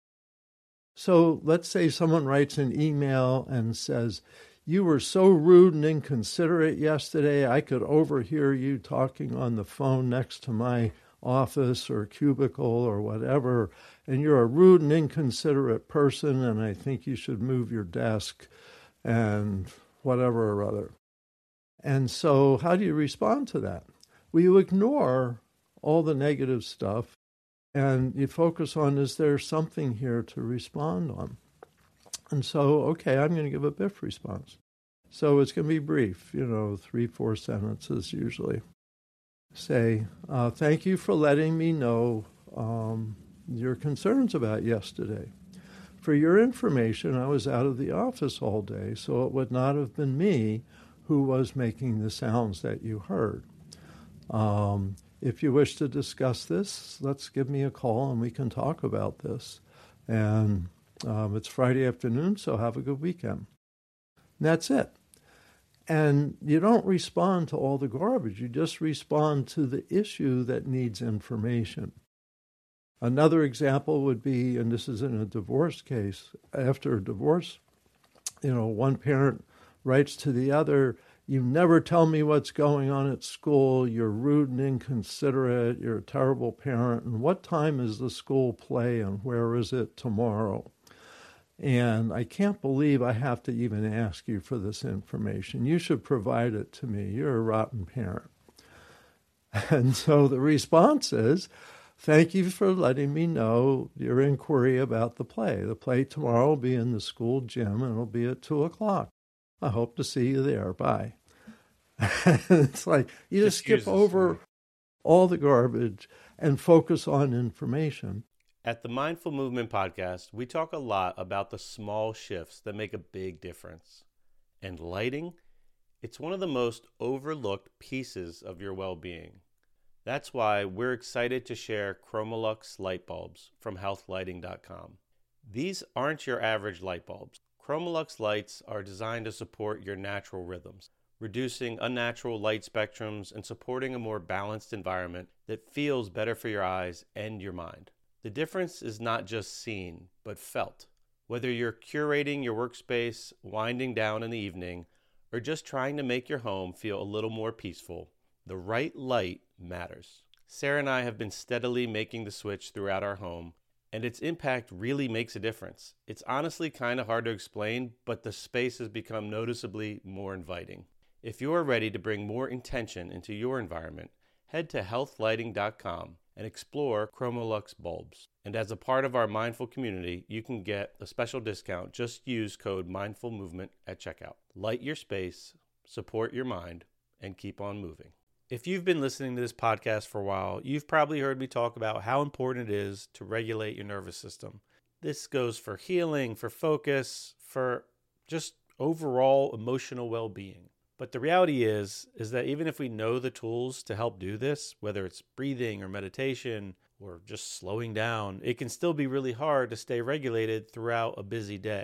So let's say someone writes an email and says, you were so rude and inconsiderate yesterday, I could overhear you talking on the phone next to my office or cubicle or whatever, and you're a rude and inconsiderate person, and I think you should move your desk and whatever or other. And so how do you respond to that? Well, you ignore all the negative stuff and you focus on, is there something here to respond on? And so, okay, I'm going to give a BIFF response. So it's going to be brief, 3-4 sentences usually. Say, thank you for letting me know your concerns about yesterday. For your information, I was out of the office all day, so it would not have been me who was making the sounds that you heard. If you wish to discuss this, let's give me a call and we can talk about this. And it's Friday afternoon, so have a good weekend. And that's it. And you don't respond to all the garbage. You just respond to the issue that needs information. Another example would be, and this is in a divorce case, after a divorce, one parent writes to the other, you never tell me what's going on at school, you're rude and inconsiderate, you're a terrible parent, and what time is the school play and where is it tomorrow? And I can't believe I have to even ask you for this information. You should provide it to me. You're a rotten parent. And so the response is, thank you for letting me know your inquiry about the play. The play tomorrow will be in the school gym and it'll be at 2:00. I hope to see you there. Bye. It's like you just skip over all the garbage and focus on information. At the Mindful Movement podcast, we talk a lot about the small shifts that make a big difference. And lighting, it's one of the most overlooked pieces of your well-being. That's why we're excited to share Chromolux light bulbs from healthlighting.com. These aren't your average light bulbs. Chromolux lights are designed to support your natural rhythms, reducing unnatural light spectrums and supporting a more balanced environment that feels better for your eyes and your mind. The difference is not just seen, but felt. Whether you're curating your workspace, winding down in the evening, or just trying to make your home feel a little more peaceful, the right light matters. Sarah and I have been steadily making the switch throughout our home, and its impact really makes a difference. It's honestly kind of hard to explain, but the space has become noticeably more inviting. If you are ready to bring more intention into your environment, head to healthlighting.com and explore Chromolux bulbs. And as a part of our Mindful community, you can get a special discount. Just use code MindfulMovement at checkout. Light your space, support your mind, and keep on moving. If you've been listening to this podcast for a while, you've probably heard me talk about how important it is to regulate your nervous system. This goes for healing, for focus, for just overall emotional well-being. But the reality is that even if we know the tools to help do this, whether it's breathing or meditation or just slowing down, it can still be really hard to stay regulated throughout a busy day.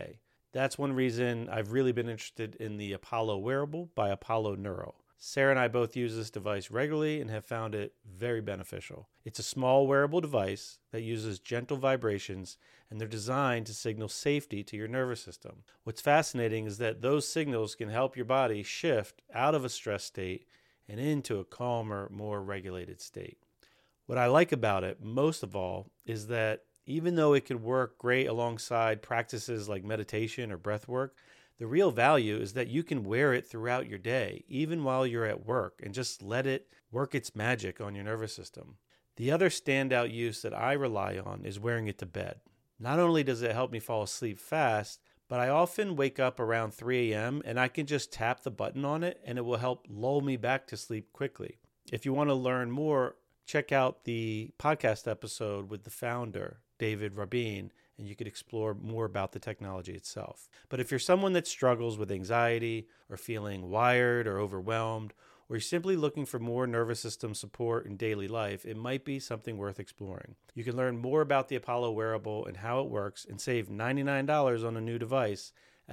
That's one reason I've really been interested in the Apollo wearable by Apollo Neuro. Sarah and I both use this device regularly and have found it very beneficial. It's a small wearable device that uses gentle vibrations, and they're designed to signal safety to your nervous system. What's fascinating is that those signals can help your body shift out of a stress state and into a calmer, more regulated state. What I like about it most of all is that even though it could work great alongside practices like meditation or breath work, the real value is that you can wear it throughout your day, even while you're at work, and just let it work its magic on your nervous system. The other standout use that I rely on is wearing it to bed. Not only does it help me fall asleep fast, but I often wake up around 3 a.m. and I can just tap the button on it and it will help lull me back to sleep quickly. If you want to learn more, check out the podcast episode with the founder, David Rabin, and you could explore more about the technology itself. But if you're someone that struggles with anxiety or feeling wired or overwhelmed, or you're simply looking for more nervous system support in daily life, it might be something worth exploring. You can learn more about the Apollo wearable and how it works and save $99 on a new device at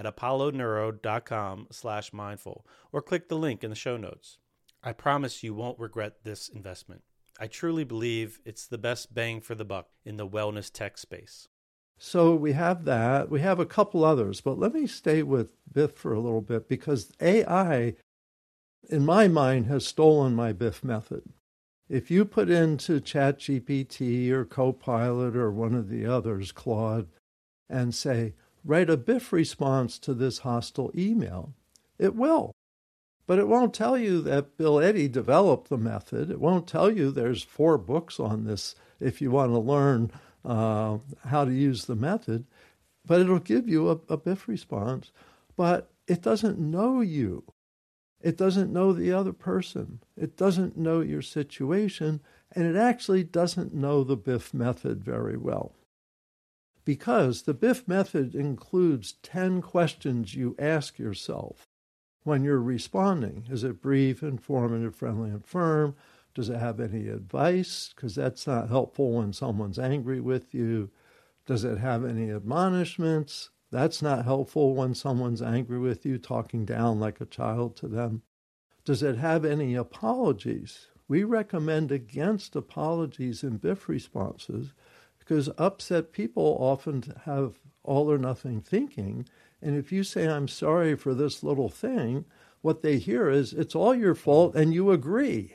apolloneuro.com/mindful, or click the link in the show notes. I promise you won't regret this investment. I truly believe it's the best bang for the buck in the wellness tech space. So we have that. We have a couple others, but let me stay with BIF for a little bit because AI, in my mind, has stolen my BIF method. If you put into ChatGPT or Copilot or one of the others, Claude, and say, write a BIF response to this hostile email, it will. But it won't tell you that Bill Eddy developed the method. It won't tell you there's 4 books on this if you want to learn how to use the method. But it'll give you a BIF response. But it doesn't know you. It doesn't know the other person. It doesn't know your situation. And it actually doesn't know the BIF method very well. Because the BIF method includes 10 questions you ask yourself when you're responding. Is it brief, informative, friendly, and firm? Does it have any advice? Because that's not helpful when someone's angry with you. Does it have any admonishments? That's not helpful when someone's angry with you, talking down like a child to them. Does it have any apologies? We recommend against apologies in BIF responses because upset people often have all or nothing thinking. And if you say, I'm sorry for this little thing, what they hear is, it's all your fault, and you agree.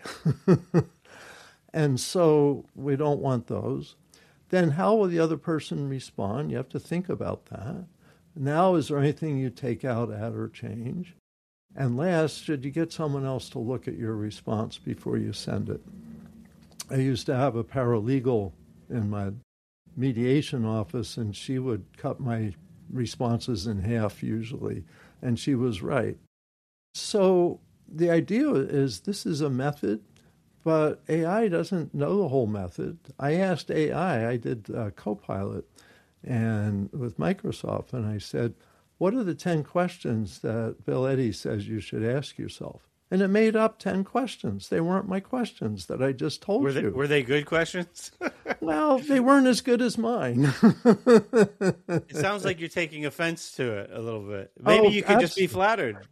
And so we don't want those. Then how will the other person respond? You have to think about that. Now, is there anything you take out, add, or change? And last, should you get someone else to look at your response before you send it? I used to have a paralegal in my mediation office, and she would cut my responses in half usually, and she was right. So the idea is this is a method, but AI doesn't know the whole method. I asked AI, I did Copilot and with Microsoft, and I said, what are the 10 questions that Bill Eddy says you should ask yourself? And it made up 10 questions. They weren't my questions that I just told you. Were they good questions? Well, they weren't as good as mine. It sounds like you're taking offense to it a little bit. Maybe you could just be flattered.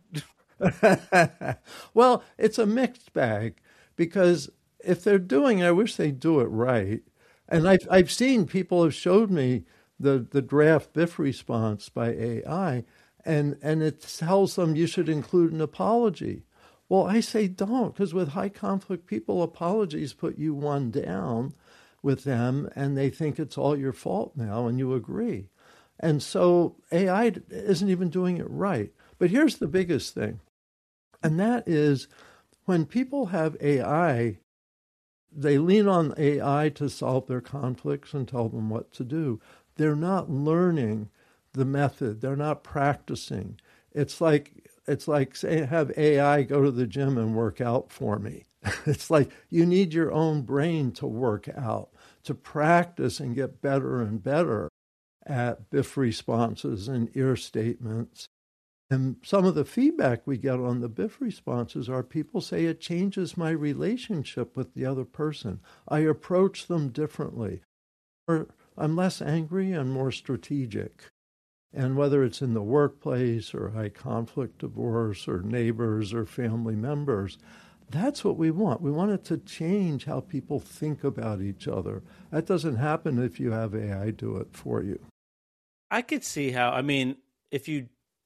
Well, it's a mixed bag because if they're doing it, I wish they'd do it right. And I've seen people have showed me the draft BIF response by AI, and it tells them you should include an apology. Well, I say don't, because with high conflict people, apologies put you one down with them, and they think it's all your fault now, and you agree. And so AI isn't even doing it right. But here's the biggest thing, and that is when people have AI, they lean on AI to solve their conflicts and tell them what to do. They're not learning the method. They're not practicing. It's like say, have AI go to the gym and work out for me. It's like you need your own brain to work out, to practice and get better and better at BIF responses and ear statements. And some of the feedback we get on the BIF responses are people say it changes my relationship with the other person. I approach them differently. Or I'm less angry and more strategic. And whether it's in the workplace or high conflict divorce or neighbors or family members, that's what we want. We want it to change how people think about each other. That doesn't happen if you have AI do it for you. I could see how, I mean, if you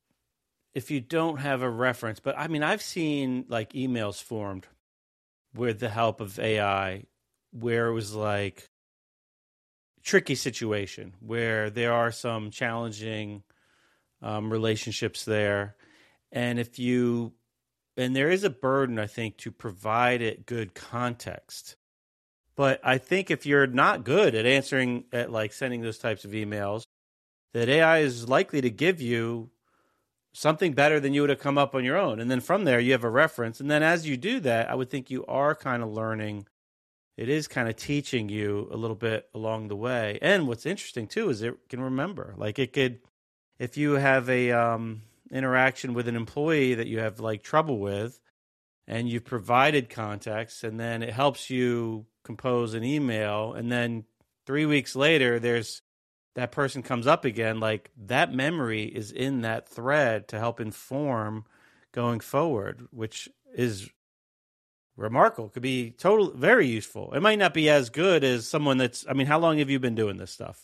don't have a reference, but I mean, I've seen like emails formed with the help of AI where it was like tricky situation where there are some challenging relationships there. And there is a burden, I think, to provide it good context. But I think if you're not good at like sending those types of emails, that AI is likely to give you something better than you would have come up on your own. And then from there, you have a reference. And then as you do that, I would think you are kind of learning. It is kind of teaching you a little bit along the way. And what's interesting, too, is it can remember. Like it could, if you have a interaction with an employee that you have like trouble with, and you've provided context, and then it helps you compose an email, and then 3 weeks later, that person comes up again, like that memory is in that thread to help inform going forward, which is remarkable. Could be very useful. It might not be as good as someone I mean, how long have you been doing this stuff?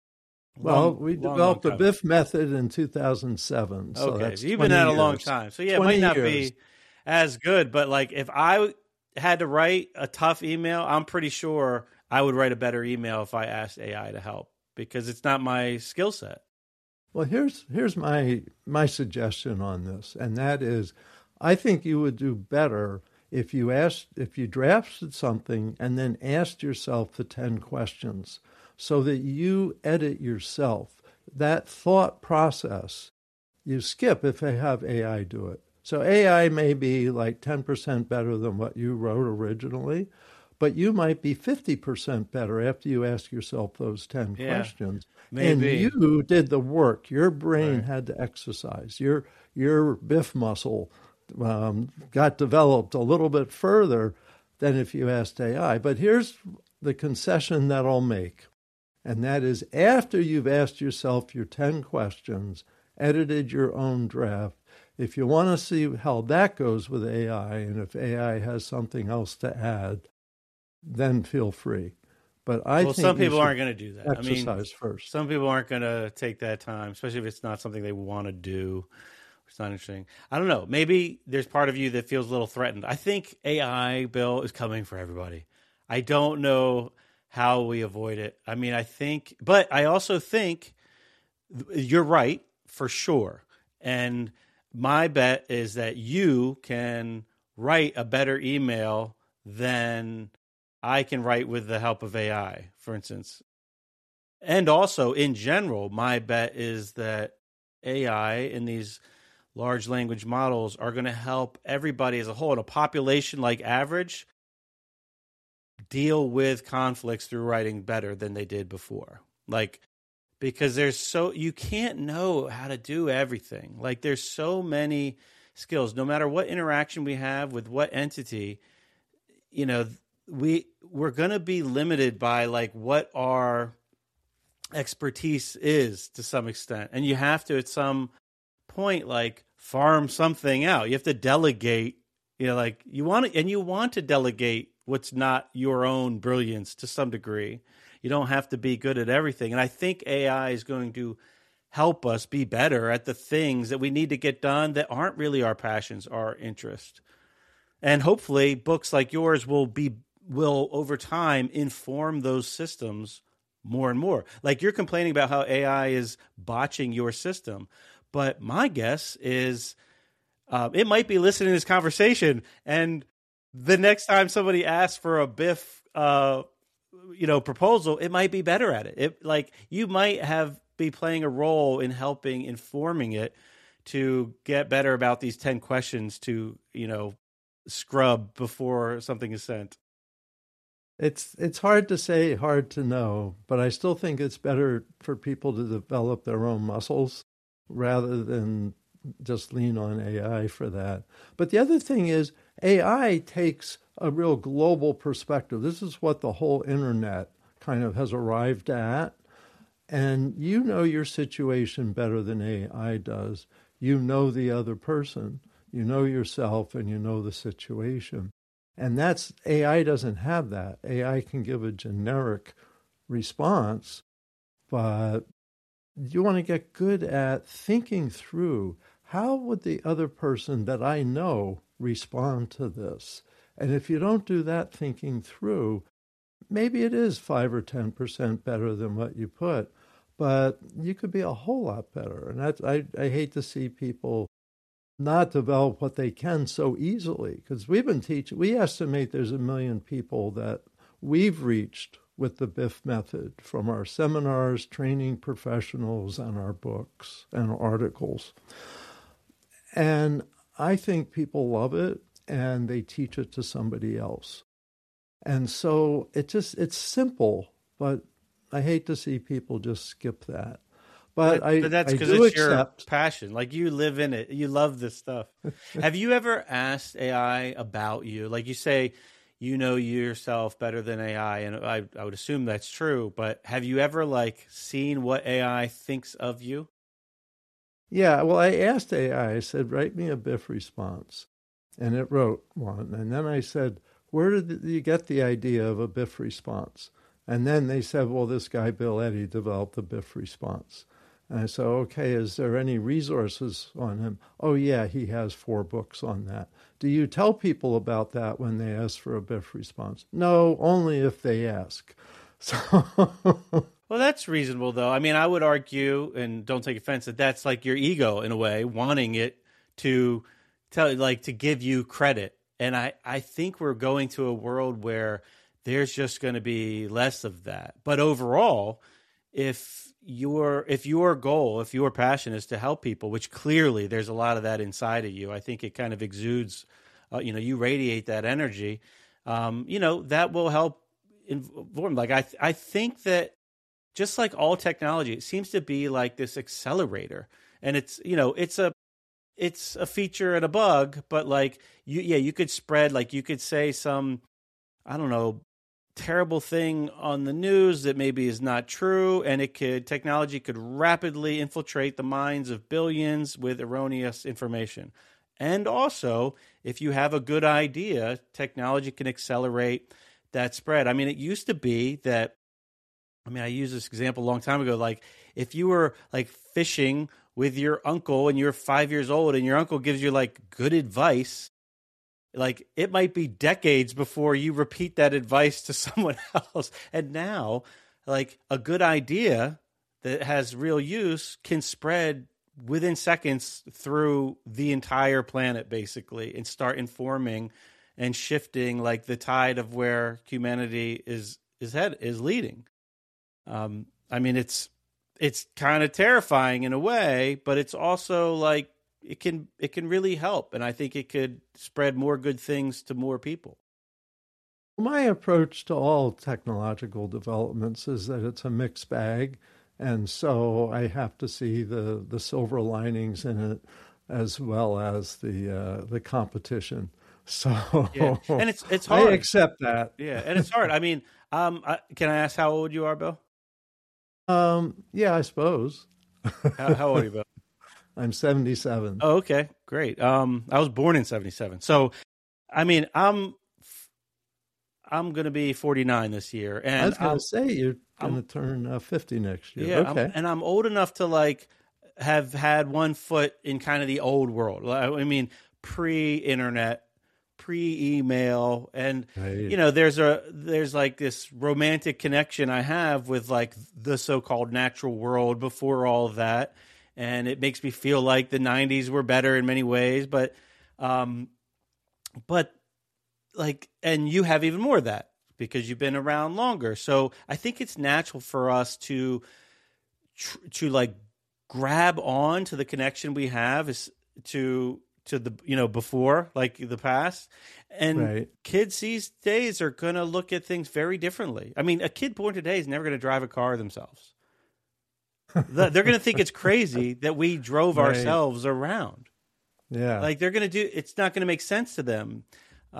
We developed the BIF method in 2007. So okay, you've been at a long time. So yeah, it might not be as good, but like if I had to write a tough email, I'm pretty sure I would write a better email if I asked AI to help, because it's not my skill set. Well, here's my suggestion on this, and that is, I think you would do better if you drafted something and then asked yourself the 10 questions so that you edit yourself. That thought process, you skip if they have AI do it. So AI may be like 10% better than what you wrote originally, but you might be 50% better after you ask yourself those 10 questions. Maybe. And you did the work. Your brain had to exercise. Your BIF muscle got developed a little bit further than if you asked AI. But here's the concession that I'll make, and that is after you've asked yourself your 10 questions, edited your own draft, if you want to see how that goes with AI, and if AI has something else to add, then feel free. But I think some people aren't going to do that. Exercise first. Some people aren't going to take that time, especially if it's not something they want to do. It's not interesting. I don't know. Maybe there's part of you that feels a little threatened. I think AI, Bill, is coming for everybody. I don't know how we avoid it. I mean, but I also think you're right for sure. And my bet is that you can write a better email than I can write with the help of AI, for instance. And also, in general, my bet is that AI and these large language models are going to help everybody as a whole, in a population like average, deal with conflicts through writing better than they did before. Like, because you can't know how to do everything. Like, there's so many skills, no matter what interaction we have with what entity, we're going to be limited by like what our expertise is to some extent. And you have to, at some point, like farm something out. You have to delegate, like you want to delegate what's not your own brilliance to some degree. You don't have to be good at everything. And I think AI is going to help us be better at the things that we need to get done that aren't really our passions, our interest. And hopefully books like yours will over time inform those systems more and more. Like you're complaining about how AI is botching your system. But my guess is it might be listening to this conversation, and the next time somebody asks for a BIF proposal, it might be better at it. You might be playing a role in helping informing it to get better about these 10 questions to, scrub before something is sent. It's hard to say, hard to know, but I still think it's better for people to develop their own muscles rather than just lean on AI for that. But the other thing is AI takes a real global perspective. This is what the whole internet kind of has arrived at. And you know your situation better than AI does. You know the other person, you know yourself, and you know the situation. And that's AI doesn't have that. AI can give a generic response, but you want to get good at thinking through how would the other person that I know respond to this? And if you don't do that thinking through, maybe it is 5 or 10% better than what you put, but you could be a whole lot better. And I hate to see people not develop what they can so easily, because we've been teaching, we estimate there's 1 million people that we've reached with the BIF method from our seminars, training professionals, and our books and articles. And I think people love it and they teach it to somebody else. And so it's simple, but I hate to see people just skip that. But that's because it's your passion. Like, you live in it. You love this stuff. Have you ever asked AI about you? Like, you say, you know yourself better than AI, and I would assume that's true. But have you ever seen what AI thinks of you? Yeah, well, I asked AI, I said, write me a BIF response. And it wrote one. And then I said, where did you get the idea of a BIF response? And then they said, well, this guy, Bill Eddy, developed the BIF response. And I said, okay, is there any resources on him? Oh, yeah, he has 4 books on that. Do you tell people about that when they ask for a BIF response? No, only if they ask. So... Well, that's reasonable, though. I mean, I would argue, and don't take offense, that that's like your ego, in a way, wanting it to to give you credit. And I think we're going to a world where there's just going to be less of that. But overall, if your goal, if your passion is to help people, which clearly there's a lot of that inside of you, I think it kind of exudes, you radiate that energy, that will help inform. I think that just like all technology, it seems to be like this accelerator, and it's a feature and a bug, but you could spread, you could say some, I don't know, terrible thing on the news that maybe is not true, and technology could rapidly infiltrate the minds of billions with erroneous information. And also, if you have a good idea, technology can accelerate that spread. I mean, it used to be that, I used this example a long time ago, if you were fishing with your uncle and you're 5 years old and your uncle gives you good advice, it might be decades before you repeat that advice to someone else. And now, a good idea that has real use can spread within seconds through the entire planet, basically, and start informing and shifting the tide of where humanity is leading. It's kind of terrifying in a way, but it's also it can really help, and I think it could spread more good things to more people. My approach to all technological developments is that it's a mixed bag, and so I have to see the silver linings in it as well as the competition. So yeah. And it's hard. I accept that. Yeah, and it's hard. Can I ask how old you are, Bill? Yeah, I suppose. How old are you, Bill? I'm 77. Oh, okay, great. I was born in 77. So, I'm going to be 49 this year, and I was going to say you're going to turn 50 next year. Yeah, okay. I'm old enough to have had one foot in kind of the old world. Pre-internet, pre-email, and right. there's this romantic connection I have with the so-called natural world before all of that, and it makes me feel like the 90s were better in many ways, but and you have even more of that because you've been around longer. So I think it's natural for us to grab on to the connection we have to the before, the past. And right. Kids these days are going to look at things very differently. A kid born today is never going to drive a car themselves. They're going to think it's crazy that we drove right. ourselves around. Yeah. They're going to it's not going to make sense to them.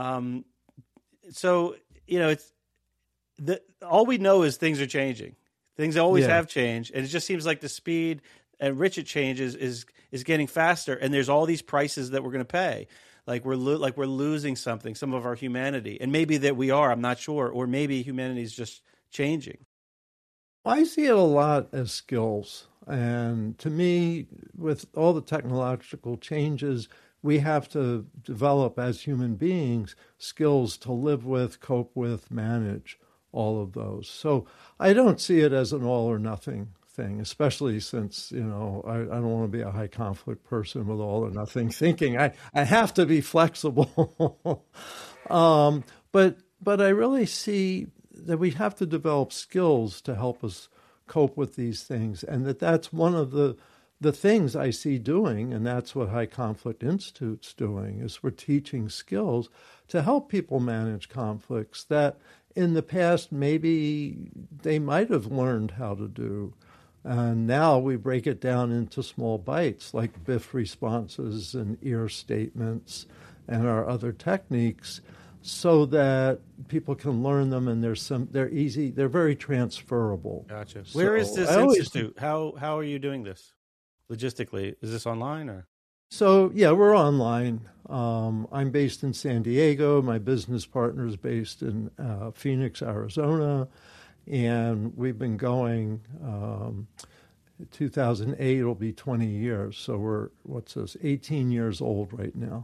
So, it's all we know is things are changing. Things always Yeah. have changed, and it just seems like the speed at which it changes is getting faster. And there's all these prices that we're going to pay, like we're losing something, some of our humanity, and maybe that we are. I'm not sure, or maybe humanity is just changing. I see it a lot as skills. And to me, with all the technological changes, we have to develop as human beings skills to live with, cope with, manage all of those. So I don't see it as an all or nothing thing, especially since, I don't want to be a high conflict person with all or nothing thinking. I have to be flexible. But I really see that we have to develop skills to help us cope with these things, and that's one of the things I see doing, and that's what High Conflict Institute's doing, is we're teaching skills to help people manage conflicts that in the past maybe they might have learned how to do. And now we break it down into small bites like BIF responses and EAR statements and our other techniques, so that people can learn them, and they're easy, they're very transferable. Gotcha. So Where is this institute? How are you doing this logistically? Is this online or? So yeah, we're online. I'm based in San Diego. My business partner is based in Phoenix, Arizona, and we've been going. 2008 it'll be 20 years. So we're 18 years old right now.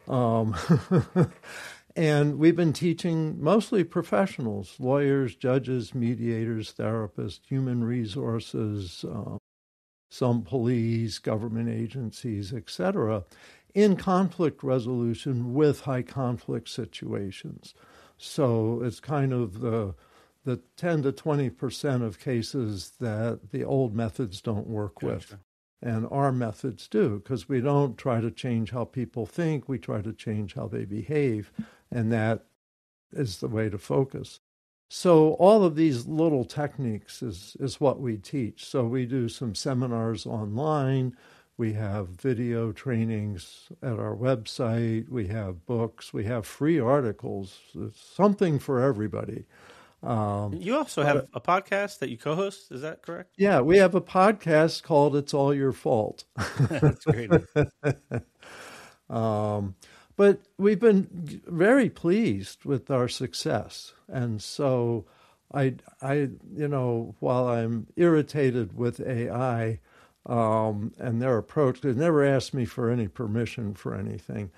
And we've been teaching mostly professionals, lawyers, judges, mediators, therapists, human resources, some police, government agencies, etc., in conflict resolution with high conflict situations. So it's kind of the 10 to 20% of cases that the old methods don't work with. And our methods do, because we don't try to change how people think, we try to change how they behave, and that is the way to focus. So all of these little techniques is what we teach. So we do some seminars online, we have video trainings at our website, we have books, we have free articles. It's something for everybody. You also have a podcast that you co-host, is that correct? Yeah, we have a podcast called It's All Your Fault. That's great. But we've been very pleased with our success. And so I while I'm irritated with AI and their approach, they never asked me for any permission for anything.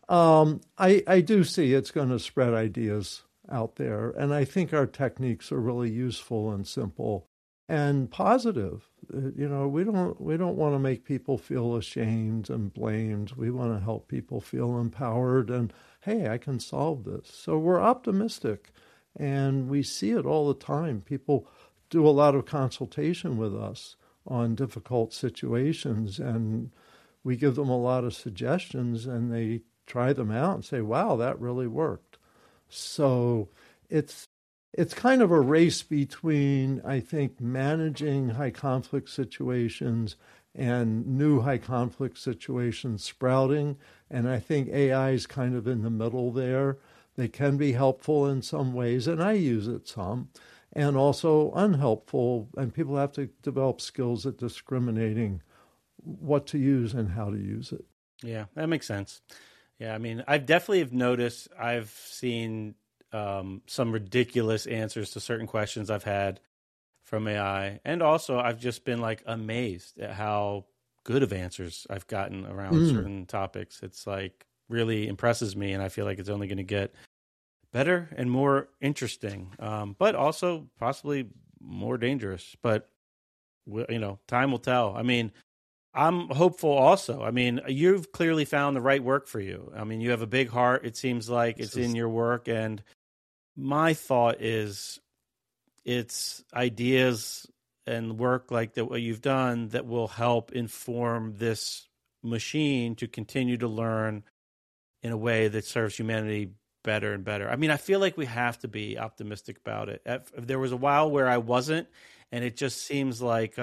I do see it's going to spread ideas out there. And I think our techniques are really useful and simple and positive. We don't want to make people feel ashamed and blamed. We want to help people feel empowered and, hey, I can solve this. So we're optimistic, and we see it all the time. People do a lot of consultation with us on difficult situations, and we give them a lot of suggestions, and they try them out and say, wow, that really worked. So it's kind of a race between, I think, managing high conflict situations and new high conflict situations sprouting. And I think AI is kind of in the middle there. They can be helpful in some ways, and I use it some, and also unhelpful. And people have to develop skills at discriminating what to use and how to use it. Yeah, that makes sense. Yeah, I mean, I definitely have noticed, I've seen some ridiculous answers to certain questions I've had from AI. And also, I've just been like amazed at how good of answers I've gotten around certain topics. It's like really impresses me, and I feel like it's only going to get better and more interesting, but also possibly more dangerous. But, time will tell. I mean, I'm hopeful also. I mean, you've clearly found the right work for you. I mean, you have a big heart. It seems like it's in your work. And my thought is it's ideas and work like that, what you've done, that will help inform this machine to continue to learn in a way that serves humanity better and better. I mean, I feel like we have to be optimistic about it. There was a while where I wasn't, and it just seems like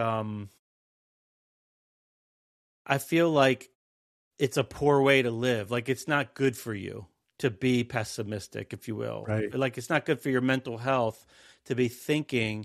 I feel like it's a poor way to live. Like, it's not good for you to be pessimistic, if you will. Right. Like, it's not good for your mental health to be thinking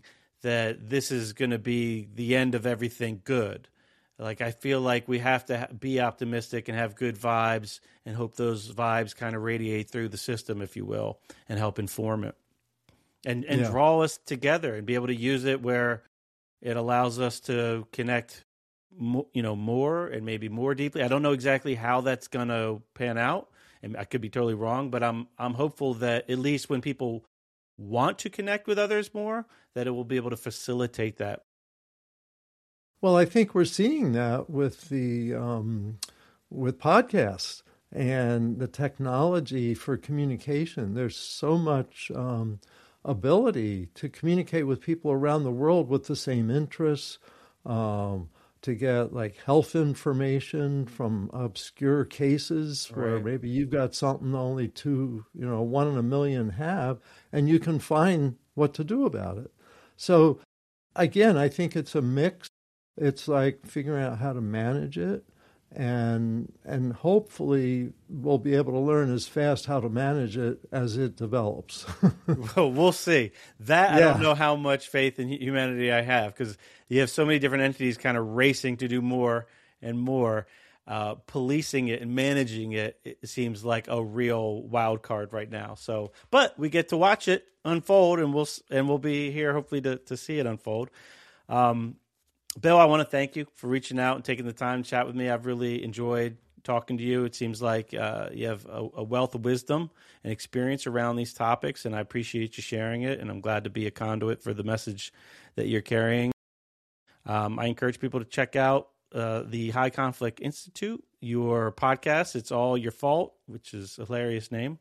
that this is going to be the end of everything good. Like, I feel like we have to be optimistic and have good vibes and hope those vibes kind of radiate through the system, if you will, and help inform it and draw us together and be able to use it where it allows us to connect, more and maybe more deeply. I don't know exactly how that's going to pan out, and I could be totally wrong, but I'm hopeful that at least when people want to connect with others more, that it will be able to facilitate that. Well, I think we're seeing that with with podcasts and the technology for communication. There's so much ability to communicate with people around the world with the same interests, to get like health information from obscure cases where maybe you've got something only 1 in a million have, and you can find what to do about it. So again, I think it's a mix. It's like figuring out how to manage it, and hopefully we'll be able to learn as fast how to manage it as it develops. Well, we'll see. I don't know how much faith in humanity I have, because you have so many different entities kind of racing to do more and more. Policing it and managing it, it seems like a real wild card right now. So, but we get to watch it unfold, and we'll be here hopefully to see it unfold. Bill, I want to thank you for reaching out and taking the time to chat with me. I've really enjoyed talking to you. It seems like you have a wealth of wisdom and experience around these topics, and I appreciate you sharing it, and I'm glad to be a conduit for the message that you're carrying. I encourage people to check out the High Conflict Institute, your podcast. It's All Your Fault, which is a hilarious name.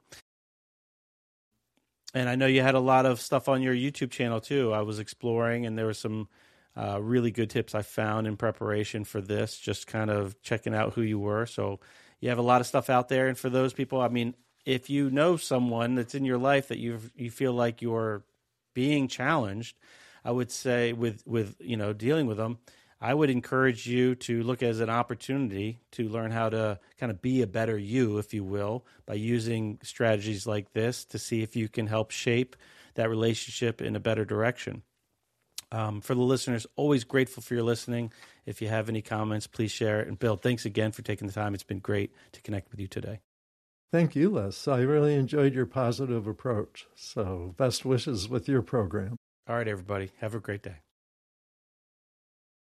And I know you had a lot of stuff on your YouTube channel, too. I was exploring, and there were some really good tips I found in preparation for this, just kind of checking out who you were. So you have a lot of stuff out there. And for those people, I mean, if you know someone that's in your life that you feel like you're being challenged, I would say with dealing with them, I would encourage you to look as an opportunity to learn how to kind of be a better you, if you will, by using strategies like this to see if you can help shape that relationship in a better direction. For the listeners, always grateful for your listening. If you have any comments, please share it. And Bill, thanks again for taking the time. It's been great to connect with you today. Thank you, Les. I really enjoyed your positive approach. So best wishes with your program. All right, everybody. Have a great day.